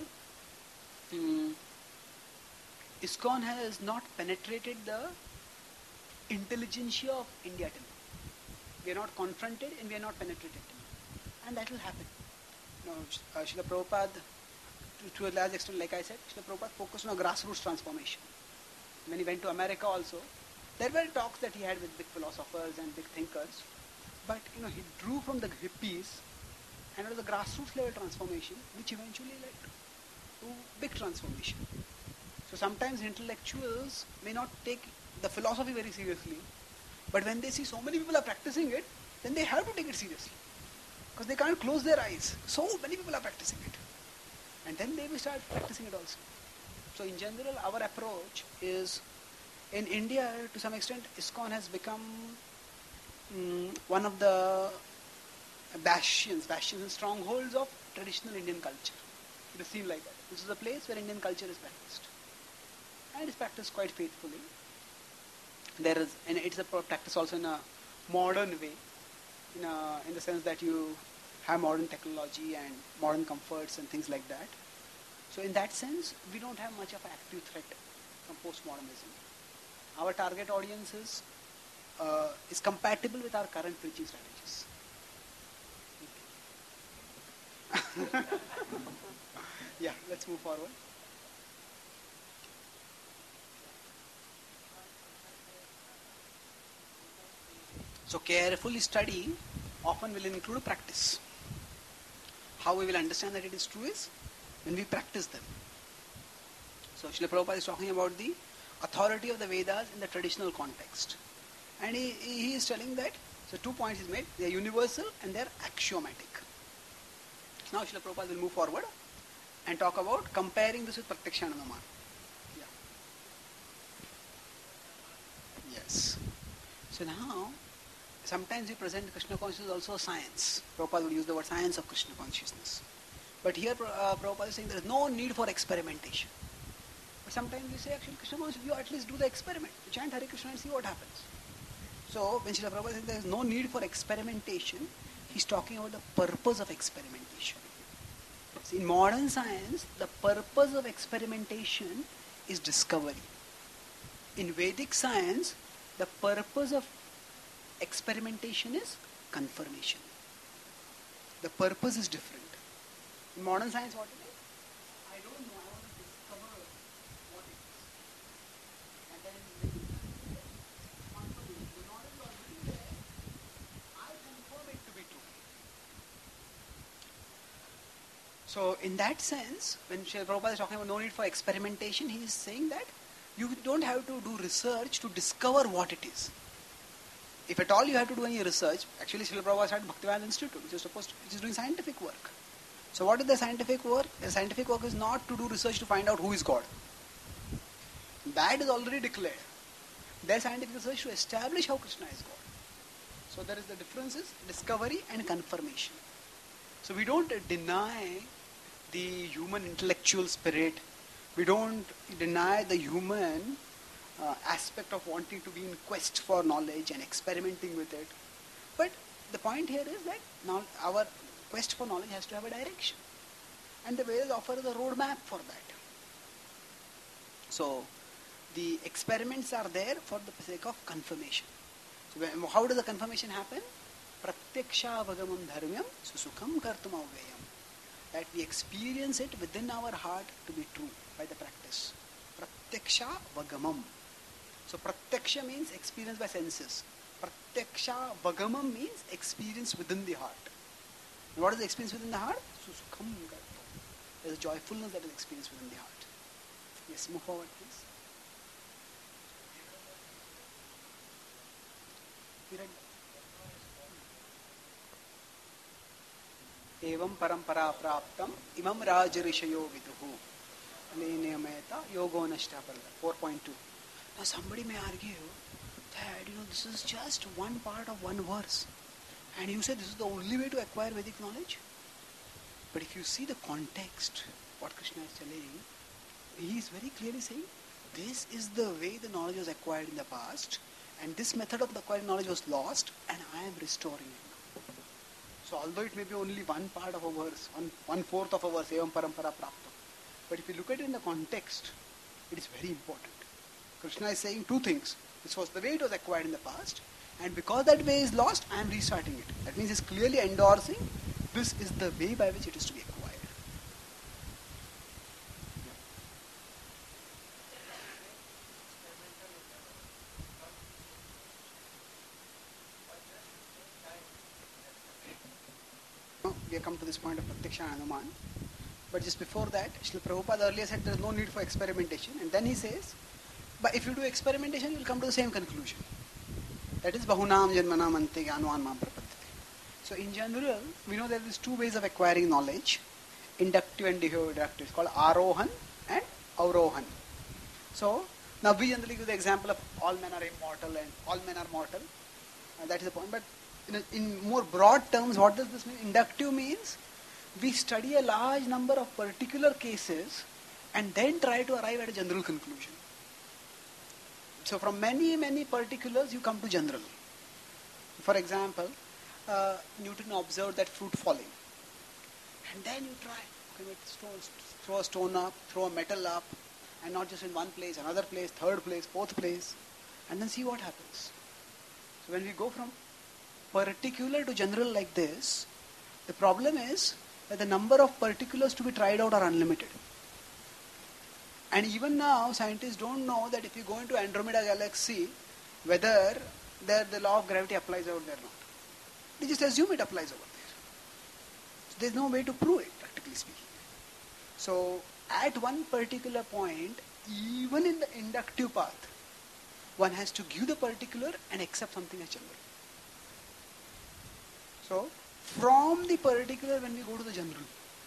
[SPEAKER 1] ISKCON has not penetrated the intelligentsia of India till now. We are not confronted and we are not penetrated till now. And that will happen. Srila Prabhupada, to a large extent, like I said, Srila Prabhupada focused on a grassroots transformation. When he went to America also, there were talks that he had with big philosophers and big thinkers. But he drew from the hippies, and it was a grassroots level transformation, which eventually led to big transformation. So sometimes intellectuals may not take the philosophy very seriously, but when they see so many people are practicing it, then they have to take it seriously. Because they can't close their eyes. So many people are practicing it. And then they will start practicing it also. So in general, our approach is, in India, to some extent, ISKCON has become one of the bastions and strongholds of traditional Indian culture. It is seen like that. This is a place where Indian culture is practiced. And it's practiced quite faithfully. And it's a practice also in a modern way, in the sense that you have modern technology and modern comforts and things like that. So in that sense, we don't have much of an active threat from postmodernism. Our target audience is compatible with our current preaching strategies. Yeah, let's move forward. So careful study often will include practice. How we will understand that it is true is when we practice them. So Srila Prabhupada is talking about the authority of the Vedas in the traditional context. And he is telling that, so 2 points he's made, they are universal and they are axiomatic. Now Srila Prabhupada will move forward and talk about comparing this with Pratyakshanandaman. Yeah. Yes. So now, sometimes we present Krishna consciousness also a science. Prabhupada would use the word science of Krishna consciousness. But here Prabhupada is saying there is no need for experimentation. But sometimes we say, actually, Krishna consciousness, you at least do the experiment. You chant Hare Krishna and see what happens. So when Srila Prabhupada says there is no need for experimentation, he's talking about the purpose of experimentation. See, in modern science, the purpose of experimentation is discovery. In Vedic science, the purpose of experimentation is confirmation. The purpose is different. In modern science, what it is? I don't know, I want to discover what it is. And then confirmation. The knowledge is already there. I confirm it to be true. So in that sense, when Srila Prabhupada is talking about no need for experimentation, he is saying that you don't have to do research to discover what it is. If at all you have to do any research, actually Srila Prabhupada started Bhaktivedanta Institute, which is doing scientific work. So what is the scientific work? The scientific work is not to do research to find out who is God. That is already declared. Their scientific research to establish how Krishna is God. So there is the difference is discovery and confirmation. So we don't deny the human intellectual spirit. We don't deny the human aspect of wanting to be in quest for knowledge and experimenting with it. But the point here is that now our quest for knowledge has to have a direction. And the Vedas offer the roadmap for that. So the experiments are there for the sake of confirmation. So how does the confirmation happen? Pratyaksha vagamam dharmyam susukham kartum avayam. That we experience it within our heart to be true by the practice. Pratyaksha vagamam. So pratyaksha means experience by senses. Pratyaksha vagamam means experience within the heart. And what is the experience within the heart? Susukham kartum. There is a joyfulness that is experienced within the heart. Yes, move forward please. Evam parampara praptam imam rajarishayo viduhu niyameta yogo nashta parada. 4.2. Now somebody may argue that this is just one part of one verse And you say this is the only way to acquire Vedic knowledge? But if you see the context, what Krishna is telling, he is very clearly saying, this is the way the knowledge was acquired in the past, and this method of acquiring knowledge was lost, and I am restoring it. So although it may be only one part of a verse, one-fourth of a verse, evam parampara prapta, but if you look at it in the context, it is very important. Krishna is saying two things. This was the way it was acquired in the past, and because that way is lost, I am restarting it. That means he's clearly endorsing this is the way by which it is to be acquired. We have come to this point of Pratyaksha and Anuman. But just before that, Srila Prabhupada earlier said there is no need for experimentation. And then he says, but if you do experimentation, you will come to the same conclusion. That is Bahunam Janmanam Ante Jnanvam Prapadyate. So in general, we know there is two ways of acquiring knowledge. Inductive and deductive. It's called Arohan and Avrohan. So, now we generally give the example of all men are immortal and all men are mortal. That is the point. But in more broad terms, what does this mean? Inductive means we study a large number of particular cases and then try to arrive at a general conclusion. So from many particulars you come to general. For example, Newton observed that fruit falling. And then you try, throw a stone up, throw a metal up, and not just in one place, another place, third place, fourth place, and then see what happens. So when we go from particular to general like this, the problem is that the number of particulars to be tried out are unlimited. And even now, scientists don't know that if you go into Andromeda galaxy, whether the law of gravity applies out there or not. They just assume it applies over there. So there's no way to prove it, practically speaking. So at one particular point, even in the inductive path, one has to give the particular and accept something as general. So from the particular when we go to the general,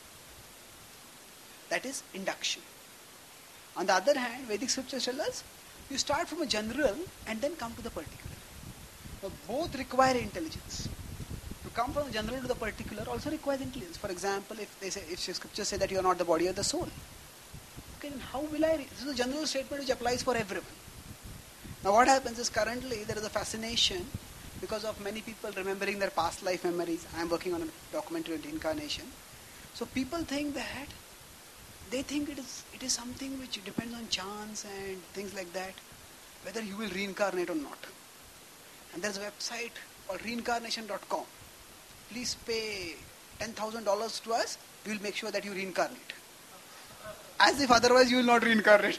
[SPEAKER 1] that is induction. On the other hand, Vedic scriptures tell us, you start from a general and then come to the particular. Now, both require intelligence. To come from the general to the particular also requires intelligence. For example, if scriptures say that you are not the body or the soul, okay, then how will I? This is a general statement which applies for everyone. Now, what happens is currently there is a fascination because of many people remembering their past life memories. I am working on a documentary on reincarnation. So people think that they think it is something which depends on chance and things like that, whether you will reincarnate or not. And there's a website called reincarnation.com. Please pay $10,000 to us, we will make sure that you reincarnate. As if otherwise you will not reincarnate.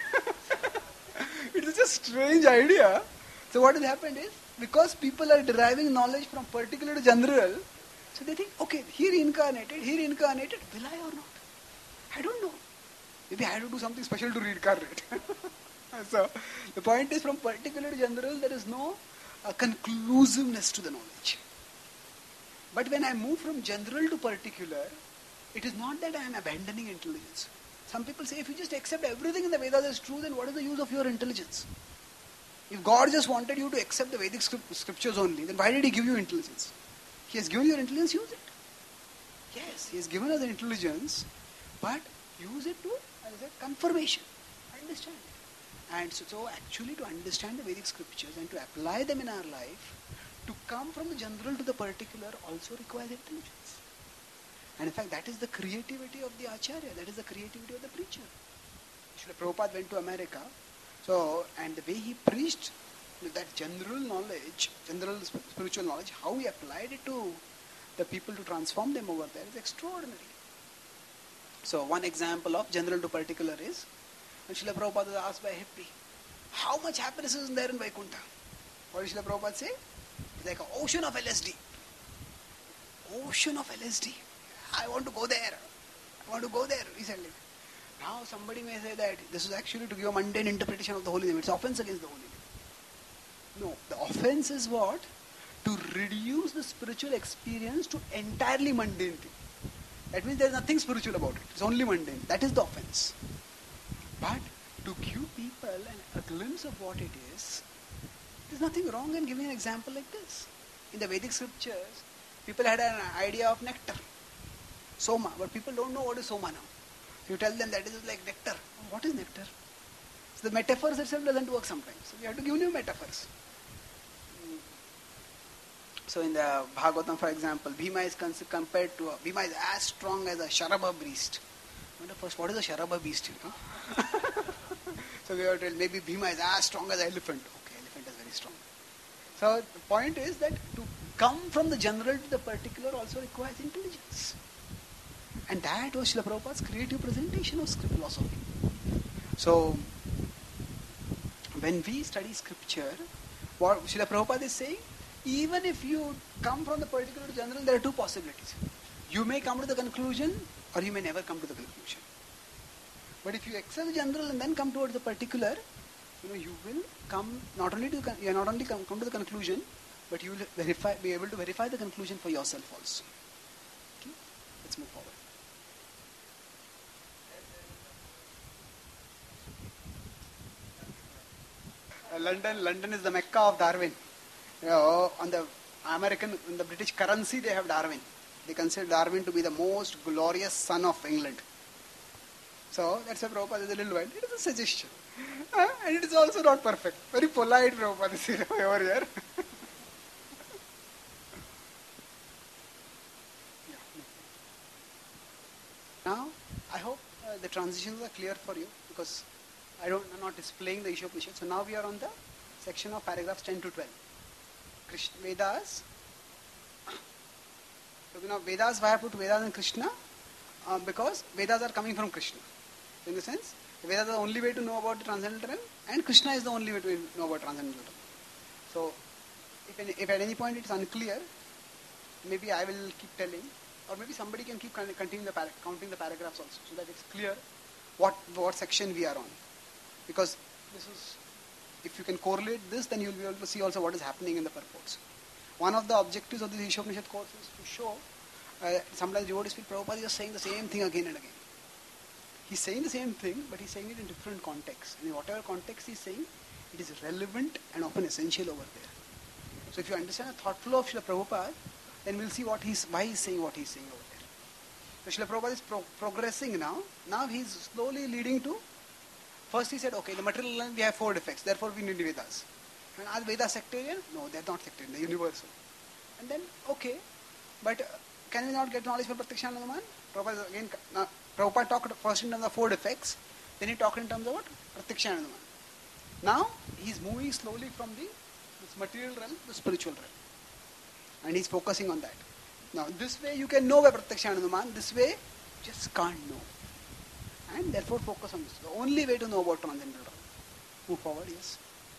[SPEAKER 1] It is a strange idea. So what has happened is, because people are deriving knowledge from particular to general, so they think, okay, he reincarnated, will I or not? I don't know. Maybe I had to do something special to reincarnate. So, the point is, from particular to general, there is no conclusiveness to the knowledge. But when I move from general to particular, it is not that I am abandoning intelligence. Some people say, if you just accept everything in the Vedas as true, then what is the use of your intelligence? If God just wanted you to accept the Vedic scriptures only, then why did He give you intelligence? He has given you intelligence, use it. Yes, He has given us intelligence, but use it to, as I said, confirmation. Understand it. And so actually to understand the Vedic scriptures and to apply them in our life, to come from the general to the particular also requires intelligence. And in fact, that is the creativity of the Acharya, that is the creativity of the preacher. Srila Prabhupada went to America, so, and the way he preached that general knowledge, general spiritual knowledge, how he applied it to the people to transform them over there is extraordinary. So one example of general to particular is, when Srila Prabhupada was asked by a hippie, how much happiness is there in Vaikuntha? What did Srila Prabhupada say? It's like an ocean of LSD. Ocean of LSD. I want to go there. He said like, now somebody may say that this is actually to give a mundane interpretation of the holy name. It's offense against the holy name. No, the offense is what? To reduce the spiritual experience to entirely mundane thing. That means there is nothing spiritual about it. It's only mundane. That is the offense. But to give people a glimpse of what it is, there's nothing wrong in giving an example like this. In the Vedic scriptures, People had an idea of nectar, soma, but people don't know what is soma now. You tell them that is like nectar. What is nectar? So the metaphors itself doesn't work sometimes. So we have to give new metaphors. So in the Bhagavatam, for example, Bhima is compared to Bhima is as strong as a Sharabha beast. Wonder first, what is a Sharabha beast? You know? So we have to tell maybe Bhima is as strong as an elephant. Okay, elephant is very strong. So the point is that to come from the general to the particular also requires intelligence. And that was Srila Prabhupada's creative presentation of script philosophy. So when we study scripture, what Srila Prabhupada is saying, even if you come from the particular to general, there are two possibilities. You may come to the conclusion or you may never come to the conclusion. But if you accept the general and then come towards the particular, you will come not only to you not only come to the conclusion, but you will be able to verify the conclusion for yourself also. Okay? Let's move forward. London is the Mecca of Darwin. On the British currency they have Darwin. They consider Darwin to be the most glorious son of England. So that's why Prabhupada is a little wild. It is a suggestion. And it is also not perfect. Very polite Prabhupada is over here. Now, I hope the transitions are clear for you because I'm not displaying the issue of Krishna. So now we are on the section of paragraphs 10 to 12. Vedas. So Vedas, why I put Vedas and Krishna? Because Vedas are coming from Krishna. In the sense, Vedas are the only way to know about the transcendental realm and Krishna is the only way to know about transcendental realm. So, if at any point it is unclear, maybe I will keep telling, or maybe somebody can keep counting the paragraphs also, so that it's clear what section we are on. Because this is, if you can correlate this, then you will be able to see also what is happening in the purports. One of the objectives of the Ishopanishad course is to show, sometimes devotees feel Prabhupada is saying the same thing again and again. He's saying the same thing, but he's saying it in different contexts. And in whatever context he's saying, it is relevant and often essential over there. So if you understand the thought flow of Srila Prabhupada, then we'll see why he's saying what he's saying over there. So Srila Prabhupada is progressing now. Now he's slowly leading to, first he said, okay, the material realm we have 4 defects, therefore we need Vedas. And are Vedas sectarian? No, they're not sectarian, they're universal. And then, okay, but can we not get knowledge from Pratyaksha Prabhupada talked first in terms of 4 defects, then he talked in terms of what? Pratyaksha. Now, he's moving slowly from this material realm to the spiritual realm. And he's focusing on that. Now, this way you can know by Pratyaksha, this way you just can't know. And therefore focus on this. The only way to know about transcendental realm. Move forward, yes.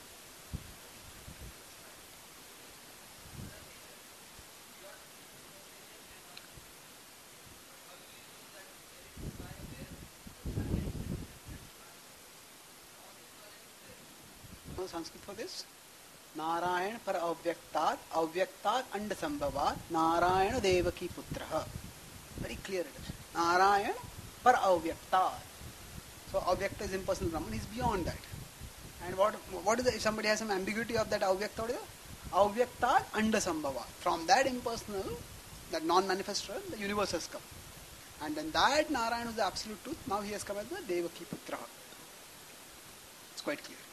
[SPEAKER 1] Sanskrit for this? Narayan par avyaktat and sambhavat, Narayana devaki putraha. Very clear it is. Narayan par avyaktat. So avyakta is impersonal Brahman, is beyond that. And what is if somebody has some ambiguity of that avyakta, what is it? Avyaktat and sambhavat. From that impersonal, that non-manifest realm, the universe has come. And then that Narayana is the absolute truth. Now he has come as the devaki putraha. It's quite clear.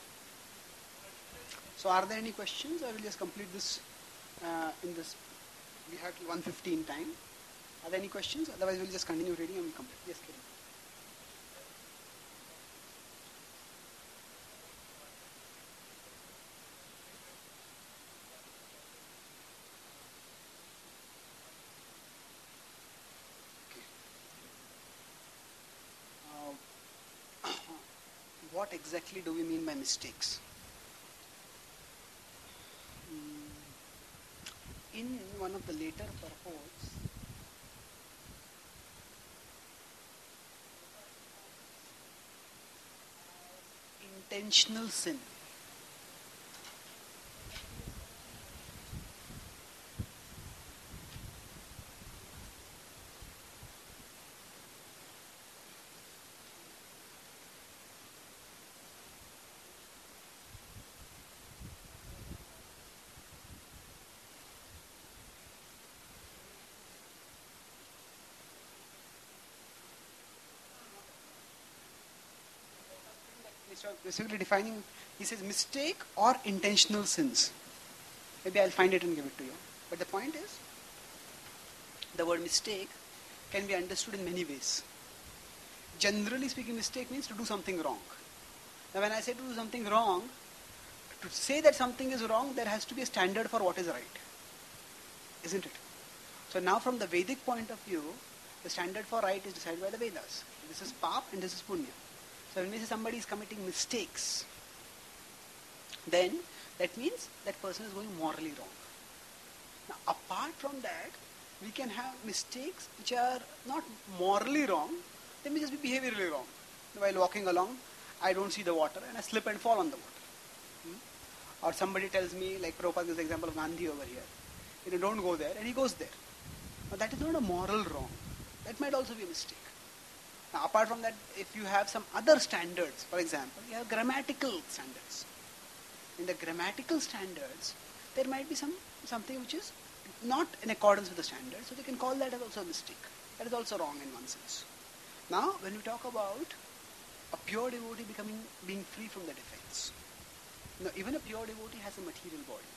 [SPEAKER 1] So are there any questions? I will just complete this in this. We have till 1:15 time. Are there any questions? Otherwise we will just continue reading and complete. Yes, Kiran. Okay. What exactly do we mean by mistakes? In one of the later purports, intentional sin. specifically defining, he says mistake or intentional sins. Maybe I'll find it and give it to you. But the point is, the word mistake can be understood in many ways. Generally speaking, mistake means to do something wrong. Now when I say to do something wrong, to say that something is wrong, there has to be a standard for what is right. Isn't it? So now from the Vedic point of view, the standard for right is decided by the Vedas. This is pap and this is punya. So when we say somebody is committing mistakes, then that means that person is going morally wrong. Now apart from that, we can have mistakes which are not morally wrong, they may just be behaviorally wrong. While walking along, I don't see the water and I slip and fall on the water. Or somebody tells me, like Prabhupada gives the example of Gandhi over here, don't go there, and he goes there. Now that is not a moral wrong. That might also be a mistake. Now apart from that, if you have some other standards, for example, you have grammatical standards. In the grammatical standards, there might be something which is not in accordance with the standards, so they can call that as also a mistake. That is also wrong in one sense. Now, when we talk about a pure devotee being free from the defects, now even a pure devotee has a material body.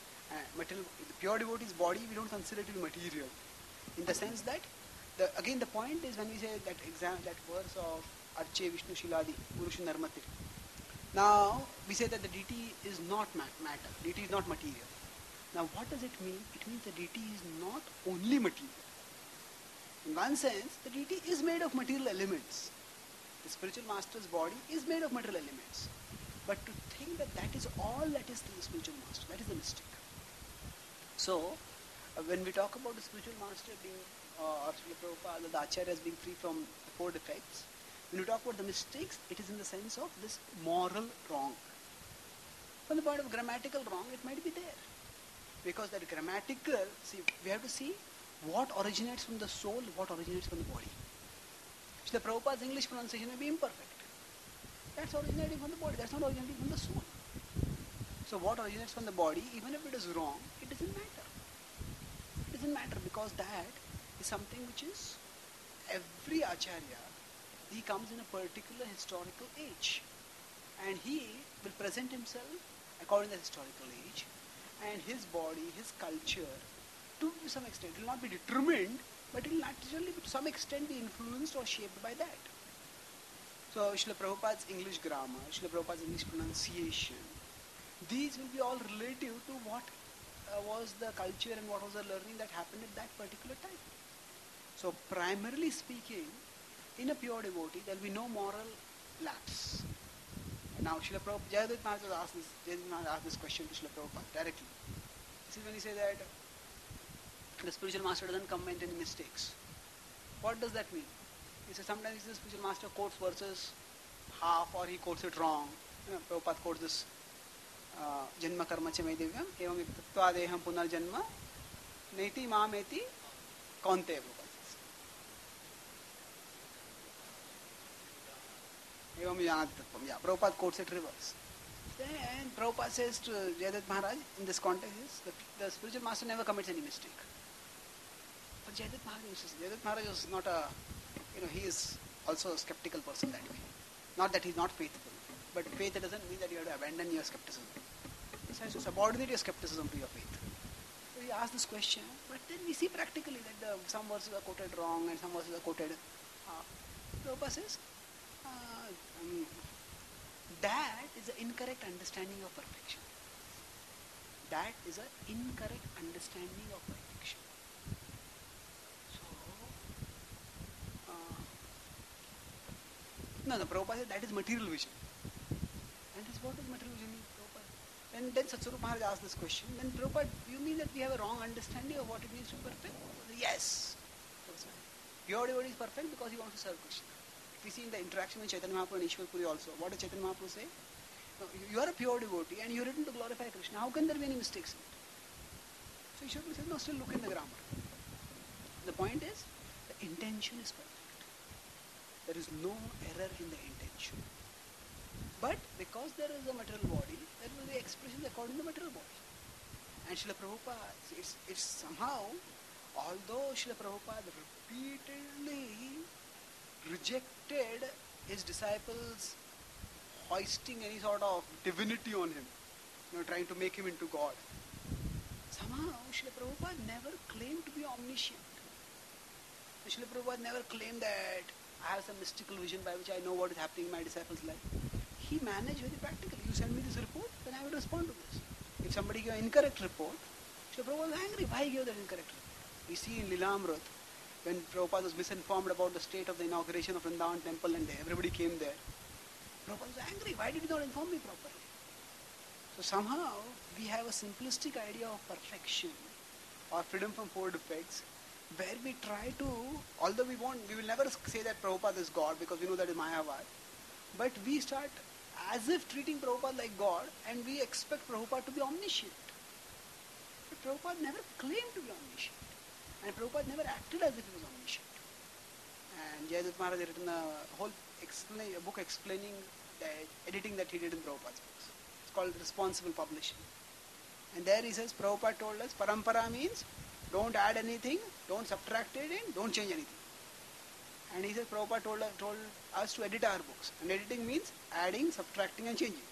[SPEAKER 1] The pure devotee's body, we don't consider it to be material, in the sense that, again the point is when we say that verse of Arche Vishnu Shiladi, Purusha Narmati. Now, we say that the deity is not matter, deity is not material. Now, what does it mean? It means the deity is not only material. In one sense, the deity is made of material elements. The spiritual master's body is made of material elements. But to think that that is all that is to the spiritual master, that is the mistake. So, when we talk about the spiritual master being, or Srila Prabhupada, the Acharyas being free from the 4 defects, when we talk about the mistakes, it is in the sense of this moral wrong. From the point of grammatical wrong, it might be there. Because that grammatical, we have to see what originates from the soul, what originates from the body. So the Prabhupada's English pronunciation may be imperfect. That's originating from the body, that's not originating from the soul. So what originates from the body, even if it is wrong, it doesn't matter. It doesn't matter because that is something which is, every Acharya, he comes in a particular historical age. And he will present himself according to the historical age. And his body, his culture, to some extent, it will not be determined, but it will naturally, to some extent, be influenced or shaped by that. So, Srila Prabhupada's English grammar, Srila Prabhupada's English pronunciation, these will be all relative to what was the culture and what was the learning that happened at that particular time. So, primarily speaking, in a pure devotee, there will be no moral lapse. Now, Srila Prabhupada, Jayadvaita Maharaj asked this question to Srila Prabhupada directly. This is when he said that the spiritual master doesn't commit any mistakes. What does that mean? He says sometimes the spiritual master quotes verses half or he quotes it wrong. Prabhupada quotes this Janma karma cha me divyam evam yuktva deham punar janma neti mameti kaunte. Prabhupada quotes it reverse. Then Prabhupada says to Jayadvaita Maharaj, in this context, the spiritual master never commits any mistake. But Jayadvaita Maharaj is not he is also a skeptical person that way. Not that he is not faithful, but faith doesn't mean that you have to abandon your skepticism. He has to subordinate your skepticism to your faith. So he asked this question, but then we see practically that some verses are quoted wrong and some verses are quoted. Prabhupada says, that is an incorrect understanding of perfection. That is an incorrect understanding of perfection. So, the Prabhupada said that is material vision. And this what is material vision mean, Prabhupada? And then Satsarup Maharaj asked this question, then Prabhupada, you mean that we have a wrong understanding of what it means to be perfect? Yes. Pure devotee is perfect because he wants to serve Krishna. We see in the interaction with Chaitanya Mahaprabhu and Ishwar Puri also. What does Chaitanya Mahaprabhu say? No, you are a pure devotee and you are written to glorify Krishna. How can there be any mistakes in it? So Ishwar Puri said, no, still look in the grammar. The point is, the intention is perfect. There is no error in the intention. But because there is a material body, there will be expressions according to the material body. And Srila Prabhupada, it's somehow, although Srila Prabhupada repeatedly rejected his disciples' hoisting any sort of divinity on him, trying to make him into God. Somehow, Srila Prabhupada never claimed to be omniscient. Srila Prabhupada never claimed that I have some mystical vision by which I know what is happening in my disciples' life. He managed very practically. You send me this report, then I will respond to this. If somebody gave an incorrect report, Srila Prabhupada was angry. Why he gave that incorrect report? We see in Lilamrit, when Prabhupada was misinformed about the state of the inauguration of Vrindavan temple and everybody came there, Prabhupada was angry. Why did you not inform me properly? So somehow we have a simplistic idea of perfection or freedom from four defects, where we try to, although we will never say that Prabhupada is God because we know that is Mayavad, but we start as if treating Prabhupada like God and we expect Prabhupada to be omniscient. But Prabhupada never claimed to be omniscient. And Prabhupada never acted as if he was omniscient. And Jayadutta Maharaj had written a whole book explaining the editing that he did in Prabhupada's books. It's called Responsible Publishing. And there he says, Prabhupada told us, Parampara means don't add anything, don't subtract it in, don't change anything. And he says, Prabhupada told us to edit our books. And editing means adding, subtracting and changing.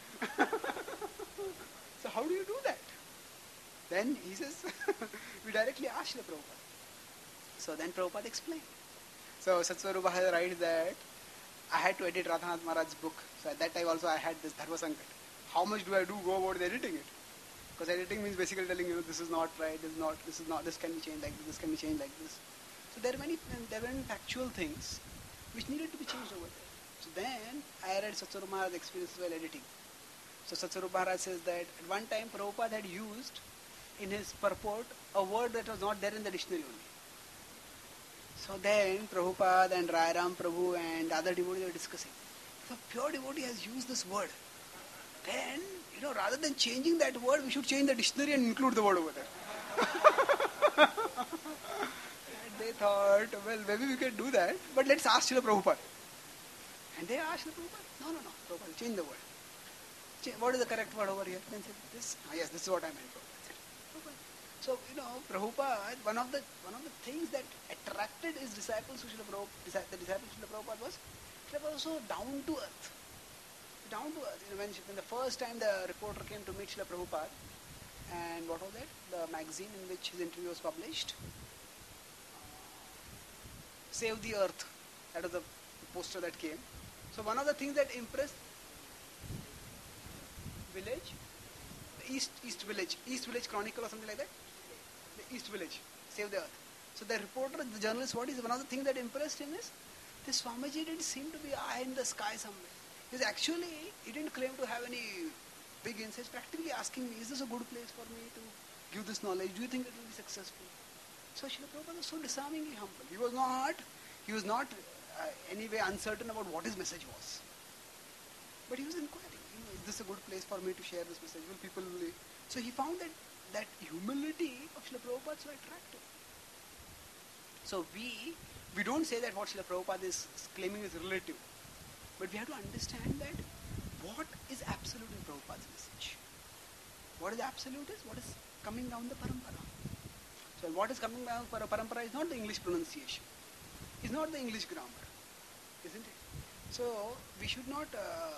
[SPEAKER 1] So how do you do that? Then he says, we directly asked the Prabhupada. So then Prabhupada explained. So Satsvarupa writes that I had to edit Radhanath Maharaj's book. So at that time also I had this Dharma Sankat. How much do I go about editing it? Because editing means basically telling this is not right, this can be changed like this can be changed like this. So there were many factual things which needed to be changed over there. So then I read Satsvarupa Maharaj's experience while editing. So Satsvarupa Maharaj says that at one time Prabhupada had used in his purport a word that was not there in the dictionary only. So then Prabhupada and Rairam Prabhu and other devotees were discussing. If a pure devotee has used this word, then, rather than changing that word, we should change the dictionary and include the word over there. And they thought, well, maybe we can do that, but let's ask Srila Prabhupada. And they asked Srila Prabhupada, no, Prabhupada, change the word. What is the correct word over here? Then said, this? Yes, this is what I meant, Prabhupada. So, Prabhupada, one of the things that attracted his disciples to Srila Prabhupada, the disciples of Srila Prabhupada was so down to earth. Down to earth. When the first time the reporter came to meet Srila Prabhupada, and what was that? The magazine in which his interview was published. Save the Earth. That was the poster that came. So one of the things that impressed village, the East Village Chronicle or something like that. The East Village, Save the Earth. So the reporter, the journalist, one of the things that impressed him is this Swamiji didn't seem to be high in the sky somewhere. Because actually, he didn't claim to have any big insights. Practically asking me, is this a good place for me to give this knowledge? Do you think it will be successful? So Srila Prabhupada was so disarmingly humble. He was not anyway uncertain about what his message was. But he was inquiring, is this a good place for me to share this message? Will people believe? So he found that humility of Srila Prabhupada so attractive. So we don't say that what Srila Prabhupada is claiming is relative. But we have to understand that what is absolute in Prabhupada's message. What is absolute is what is coming down the parampara. So what is coming down the parampara is not the English pronunciation. It's not the English grammar. Isn't it? So we should not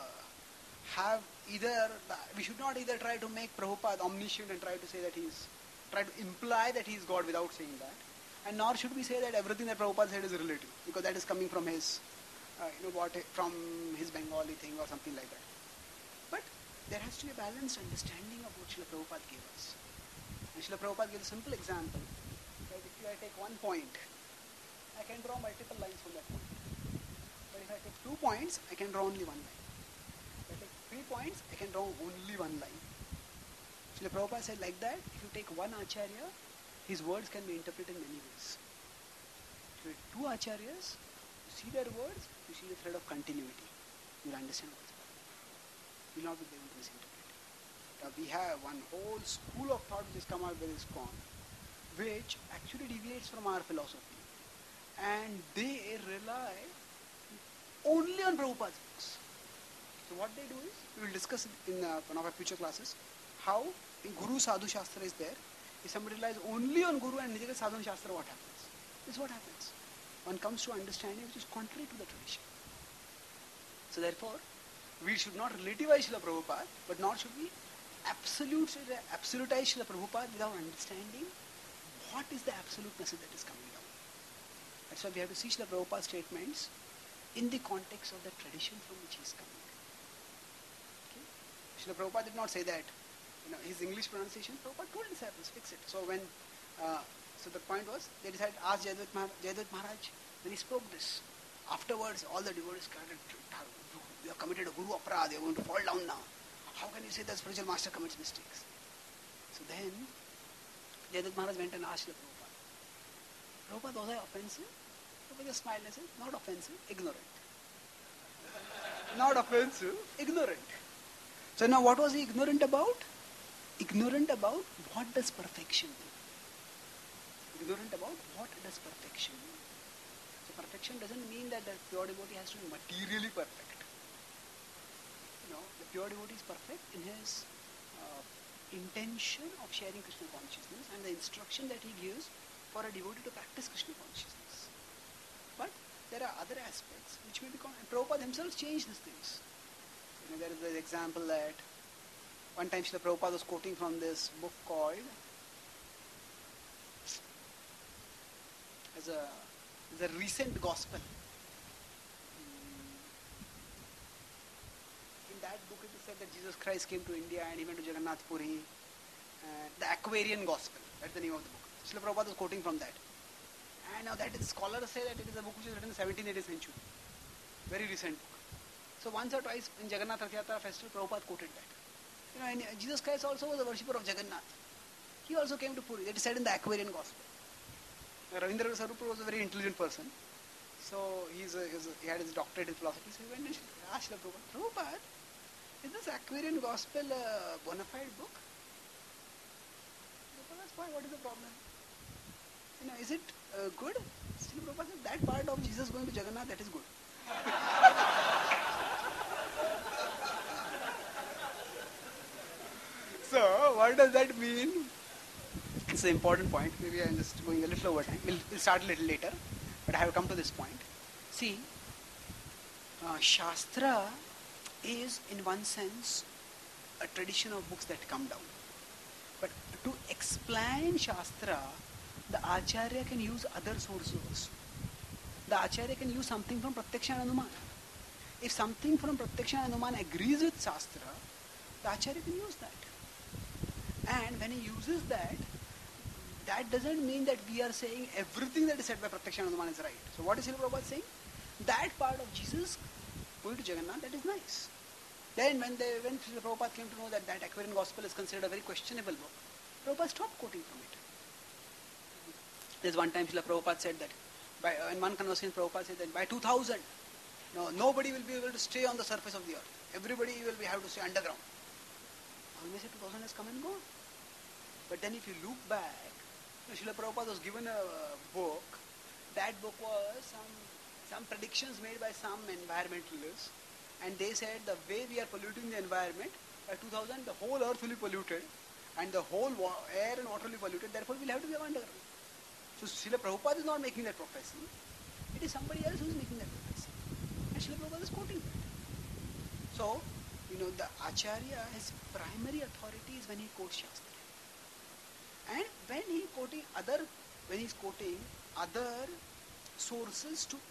[SPEAKER 1] we should not either try to make Prabhupada omniscient and try to imply that he is God without saying that. And nor should we say that everything that Prabhupada said is relative, because that is coming from his from his Bengali thing or something like that. But there has to be a balanced understanding of what Srila Prabhupada gave us. And Srila Prabhupada gives a simple example. That if I take one point, I can draw multiple lines from that point. But if I take 2 points, I can draw only one line. If I take 3 points, I can draw only one line. Srila Prabhupada said like that, if you take one Acharya, his words can be interpreted in many ways. If you take 2 Acharyas, you see their words, you see the thread of continuity. You'll understand what's going on. You'll not be able to misinterpret it. Now we have one whole school of thought which has come out with ISKCON, which actually deviates from our philosophy. And they rely only on Prabhupada's books. So what they do is, we will discuss in one of our future classes, how in Guru Sadhu Shastra is there. If somebody relies only on Guru and Nijaka Sadhana Shastra, what happens? This is what happens. One comes to understanding which is contrary to the tradition. So therefore, We should not relativize Srila Prabhupada, but nor should we absolutize Srila Prabhupada without understanding what is the absolute message that is coming down. That's why we have to see Srila Prabhupada's statements in the context of the tradition from which he is coming. Okay? Srila Prabhupada did not say that. His English pronunciation, Prabhupada told disciples, fix it. So when, so the point was, they decided to ask Jayadvaita Maharaj, when he spoke this. Afterwards, all the devotees started, you have committed a Guru Aparad, you are going to fall down now. How can you say that spiritual master commits mistakes? So then, Jayadvaita Maharaj went and asked Srila Prabhupada. Prabhupada, was I offensive? Prabhupada just smiled and said, not offensive, ignorant. Not offensive, ignorant. So now what was he ignorant about? Ignorant about what does perfection mean. Ignorant about what does perfection mean. So perfection doesn't mean that the pure devotee has to be materially perfect. The pure devotee is perfect in his intention of sharing Krishna consciousness and the instruction that he gives for a devotee to practice Krishna consciousness. But there are other aspects which may be common. Prabhupada himself changed these things. There is the example that one time Srila Prabhupada was quoting from this book called as a recent gospel. In that book it is said that Jesus Christ came to India and he went to Jagannath Puri. The Aquarian Gospel, that's the name of the book. Srila Prabhupada was quoting from that. And now that is, scholars say that it is a book which is written in the 17th, 18th century. Very recent book. So once or twice in Jagannath Rath Yatra festival, Prabhupada quoted that. And Jesus Christ also was a worshipper of Jagannath. He also came to Puri. That is said in the Aquarian Gospel. Ravindra Sarupa was a very intelligent person. So he had his doctorate in philosophy. So he went and asked Srila Prabhupada, is this Aquarian Gospel a bona fide book? Prabhupada asked, why? What is the problem? Is it good? Srila Prabhupada said, that part of Jesus going to Jagannath, that is good. So, what does that mean? It's an important point. Maybe I'm just going a little over time. We'll start a little later. But I have come to this point. See, Shastra is in one sense a tradition of books that come down. But to explain Shastra, the Acharya can use other sources. The Acharya can use something from Pratyaksha and Anuman. If something from Pratyaksha and Anuman agrees with Shastra, the Acharya can use that. And when he uses that, that doesn't mean that we are saying everything that is said by Pratyaksha and Anuman is right. So what is Srila Prabhupada saying? That part of Jesus going to Jagannath, that is nice. Then when Srila Prabhupada came to know that Aquarian Gospel is considered a very questionable book, Prabhupada stopped quoting from it. There's one time Srila Prabhupada said that, in one conversation Prabhupada said that by 2000, nobody will be able to stay on the surface of the earth. Everybody will have to stay underground. Always 2000 has come and gone. But then if you look back, Srila Prabhupada was given a book. That book was some predictions made by some environmentalists. And they said the way we are polluting the environment, by 2000 the whole earth will be polluted and the whole air and water will be polluted. Therefore we will have to be underground. So Srila Prabhupada is not making that prophecy. It is somebody else who is making that prophecy. And Srila Prabhupada is quoting that. So, the Acharya, his primary authority is when he quotes Shastra. And when he is quoting other sources to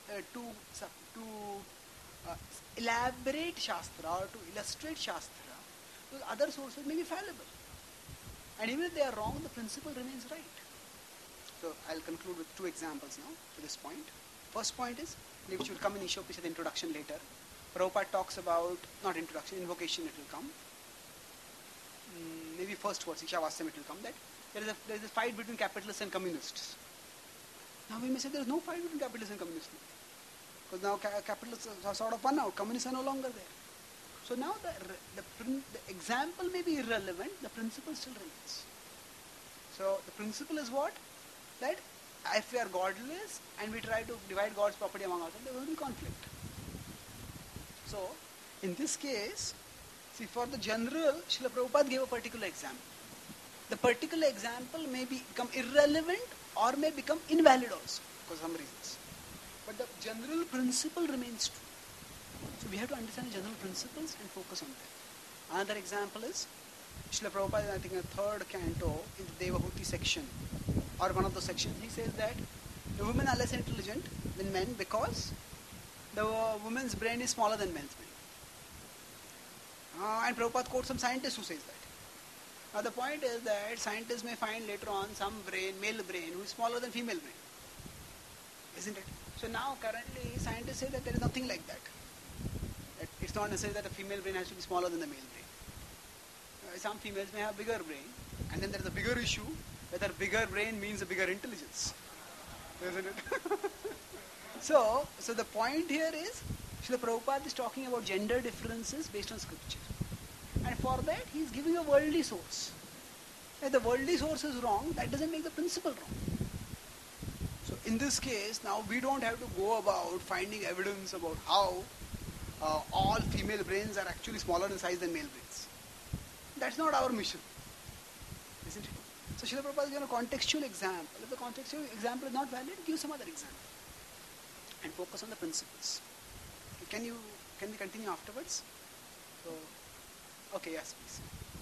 [SPEAKER 1] elaborate Shastra or to illustrate Shastra, those other sources may be fallible. And even if they are wrong, the principle remains right. So I'll conclude with two examples now to this point. First point is, which will come in Ishopisha introduction later. Prabhupada talks about, not introduction, invocation it will come. Maybe first words, Ishavasam it will come, that there is a fight between capitalists and communists. Now we may say there is no fight between capitalists and communists. Because now capitalists are sort of won out, communists are no longer there. So now the example may be irrelevant, the principle still remains. So the principle is what? That if we are godless and we try to divide God's property among ourselves, there will be conflict. So, in this case, see, for the general, Srila Prabhupada gave a particular example. The particular example may become irrelevant or may become invalid also, for some reasons. But the general principle remains true. So we have to understand the general principles and focus on them. Another example is Srila Prabhupada, I think in the third canto, in the Devahuti section, or one of the sections, he says that the women are less intelligent than men because the woman's brain is smaller than men's brain. And Prabhupada quotes some scientist who says that. Now the point is that scientists may find later on some brain, male brain, who is smaller than female brain. Isn't it? So now currently scientists say that there is nothing like that. It's not necessary that a female brain has to be smaller than the male brain. Some females may have bigger brain, and then there is a bigger issue whether bigger brain means a bigger intelligence. Isn't it? So the point here is, Srila Prabhupada is talking about gender differences based on scripture. And for that, he is giving a worldly source. If the worldly source is wrong, that doesn't make the principle wrong. So in this case, now we don't have to go about finding evidence about how all female brains are actually smaller in size than male brains. That's not our mission. Isn't it? So Srila Prabhupada is given a contextual example. If the contextual example is not valid, give some other example. And focus on the principles. Can we continue afterwards? So, okay, yes, please.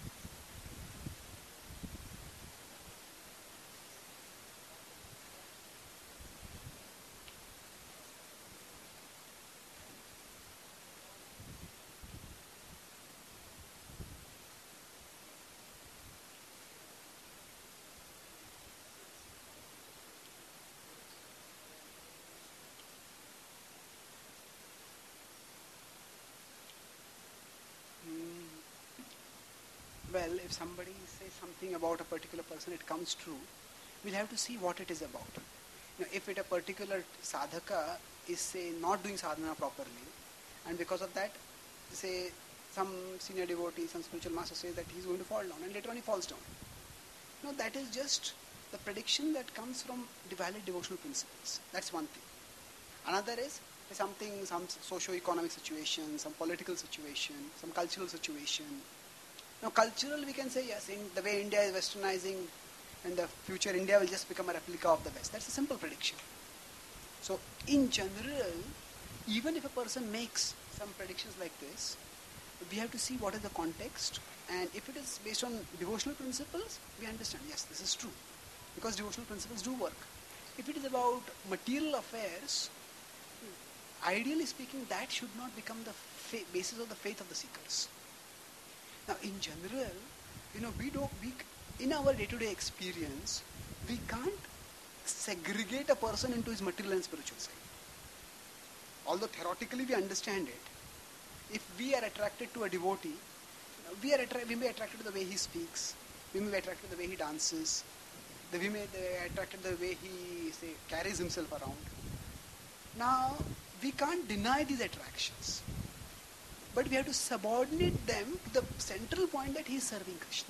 [SPEAKER 1] Well, if somebody says something about a particular person, it comes true, we'll have to see what it is about. If it a particular sadhaka is, say, not doing sadhana properly, and because of that, say, some senior devotee, some spiritual master says that he's going to fall down, and later on he falls down. No, that is just the prediction that comes from the valid devotional principles. That's one thing. Another is some socio-economic situation, some political situation, some cultural situation. Now, cultural, we can say, yes, in the way India is westernizing, in the future India will just become a replica of the West. That's a simple prediction. So, in general, even if a person makes some predictions like this, we have to see what is the context, and if it is based on devotional principles, we understand, yes, this is true, because devotional principles do work. If it is about material affairs, ideally speaking, that should not become the basis of the faith of the seekers. Now, in general, in our day-to-day experience, we can't segregate a person into his material and spiritual side. Although theoretically we understand it, if we are attracted to a devotee, we may be attracted to the way he speaks, we may be attracted to the way he dances, we may be attracted to the way he, say, carries himself around. Now, we can't deny these attractions. But we have to subordinate them to the central point that he is serving Krishna.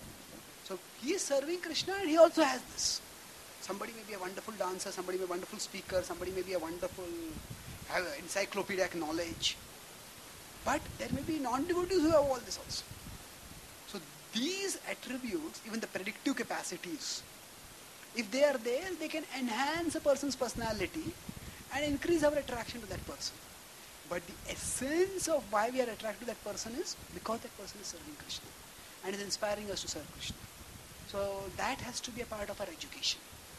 [SPEAKER 1] So he is serving Krishna and he also has this. Somebody may be a wonderful dancer, somebody may be a wonderful speaker, somebody may be a wonderful, have encyclopedic knowledge. But there may be non-devotees who have all this also. So these attributes, even the predictive capacities, if they are there, they can enhance a person's personality and increase our attraction to that person. But the essence of why we are attracted to that person is because that person is serving Krishna and is inspiring us to serve Krishna. So that has to be a part of our education.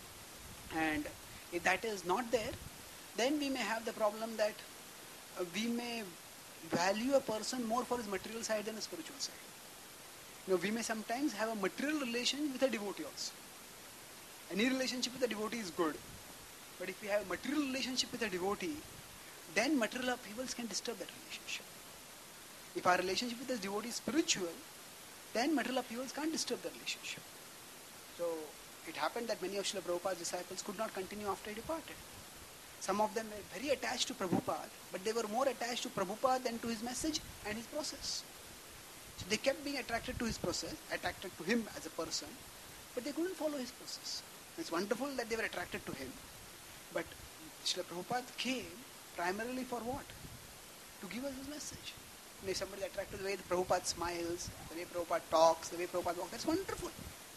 [SPEAKER 1] And if that is not there, then we may have the problem that we may value a person more for his material side than a spiritual side. We may sometimes have a material relation with a devotee also. Any relationship with a devotee is good. But if we have a material relationship with a devotee, then material upheavals can disturb that relationship. If our relationship with the devotee is spiritual, then material upheavals can't disturb the relationship. So it happened that many of Srila Prabhupada's disciples could not continue after he departed. Some of them were very attached to Prabhupada, but they were more attached to Prabhupada than to his message and his process. So they kept being attracted to his process, attracted to him as a person, but they couldn't follow his process. It's wonderful that they were attracted to him, but Srila Prabhupada came primarily for what? To give us his message. And if somebody is attracted to the way the Prabhupada smiles, the way Prabhupada talks, the way Prabhupada walks, that's wonderful.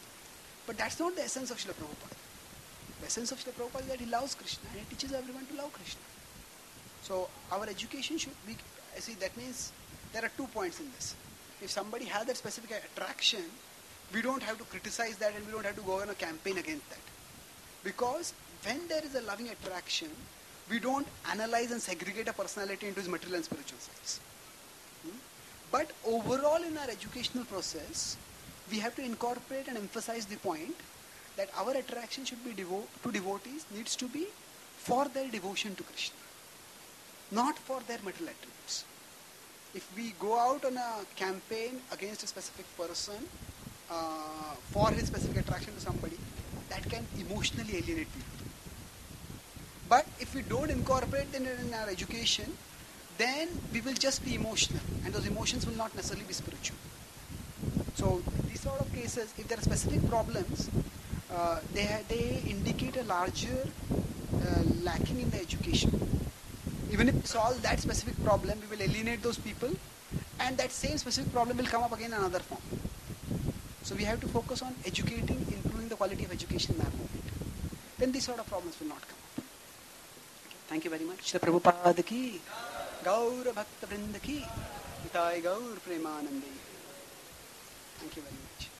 [SPEAKER 1] But that's not the essence of Srila Prabhupada. The essence of Srila Prabhupada is that he loves Krishna and he teaches everyone to love Krishna. So our education should be, see, that means there are 2 points in this. If somebody has that specific attraction, we don't have to criticize that and we don't have to go on a campaign against that. Because when there is a loving attraction, we don't analyze and segregate a personality into its material and spiritual sides. But overall in our educational process, we have to incorporate and emphasize the point that our attraction should be to devotees needs to be for their devotion to Krishna, not for their material attributes. If we go out on a campaign against a specific person for his specific attraction to somebody, that can emotionally alienate people. But if we don't incorporate them in our education, then we will just be emotional, and those emotions will not necessarily be spiritual. So these sort of cases, if there are specific problems, they indicate a larger lacking in the education. Even if we solve that specific problem, we will alienate those people, and that same specific problem will come up again in another form. So we have to focus on educating, improving the quality of education in our movement. Then these sort of problems will not come up. Okay. Thank you very much. Shri Prabhupada ki, Gaur Bhakta Vrinda ki, Nitai Gaur Premanandi. Thank you very much.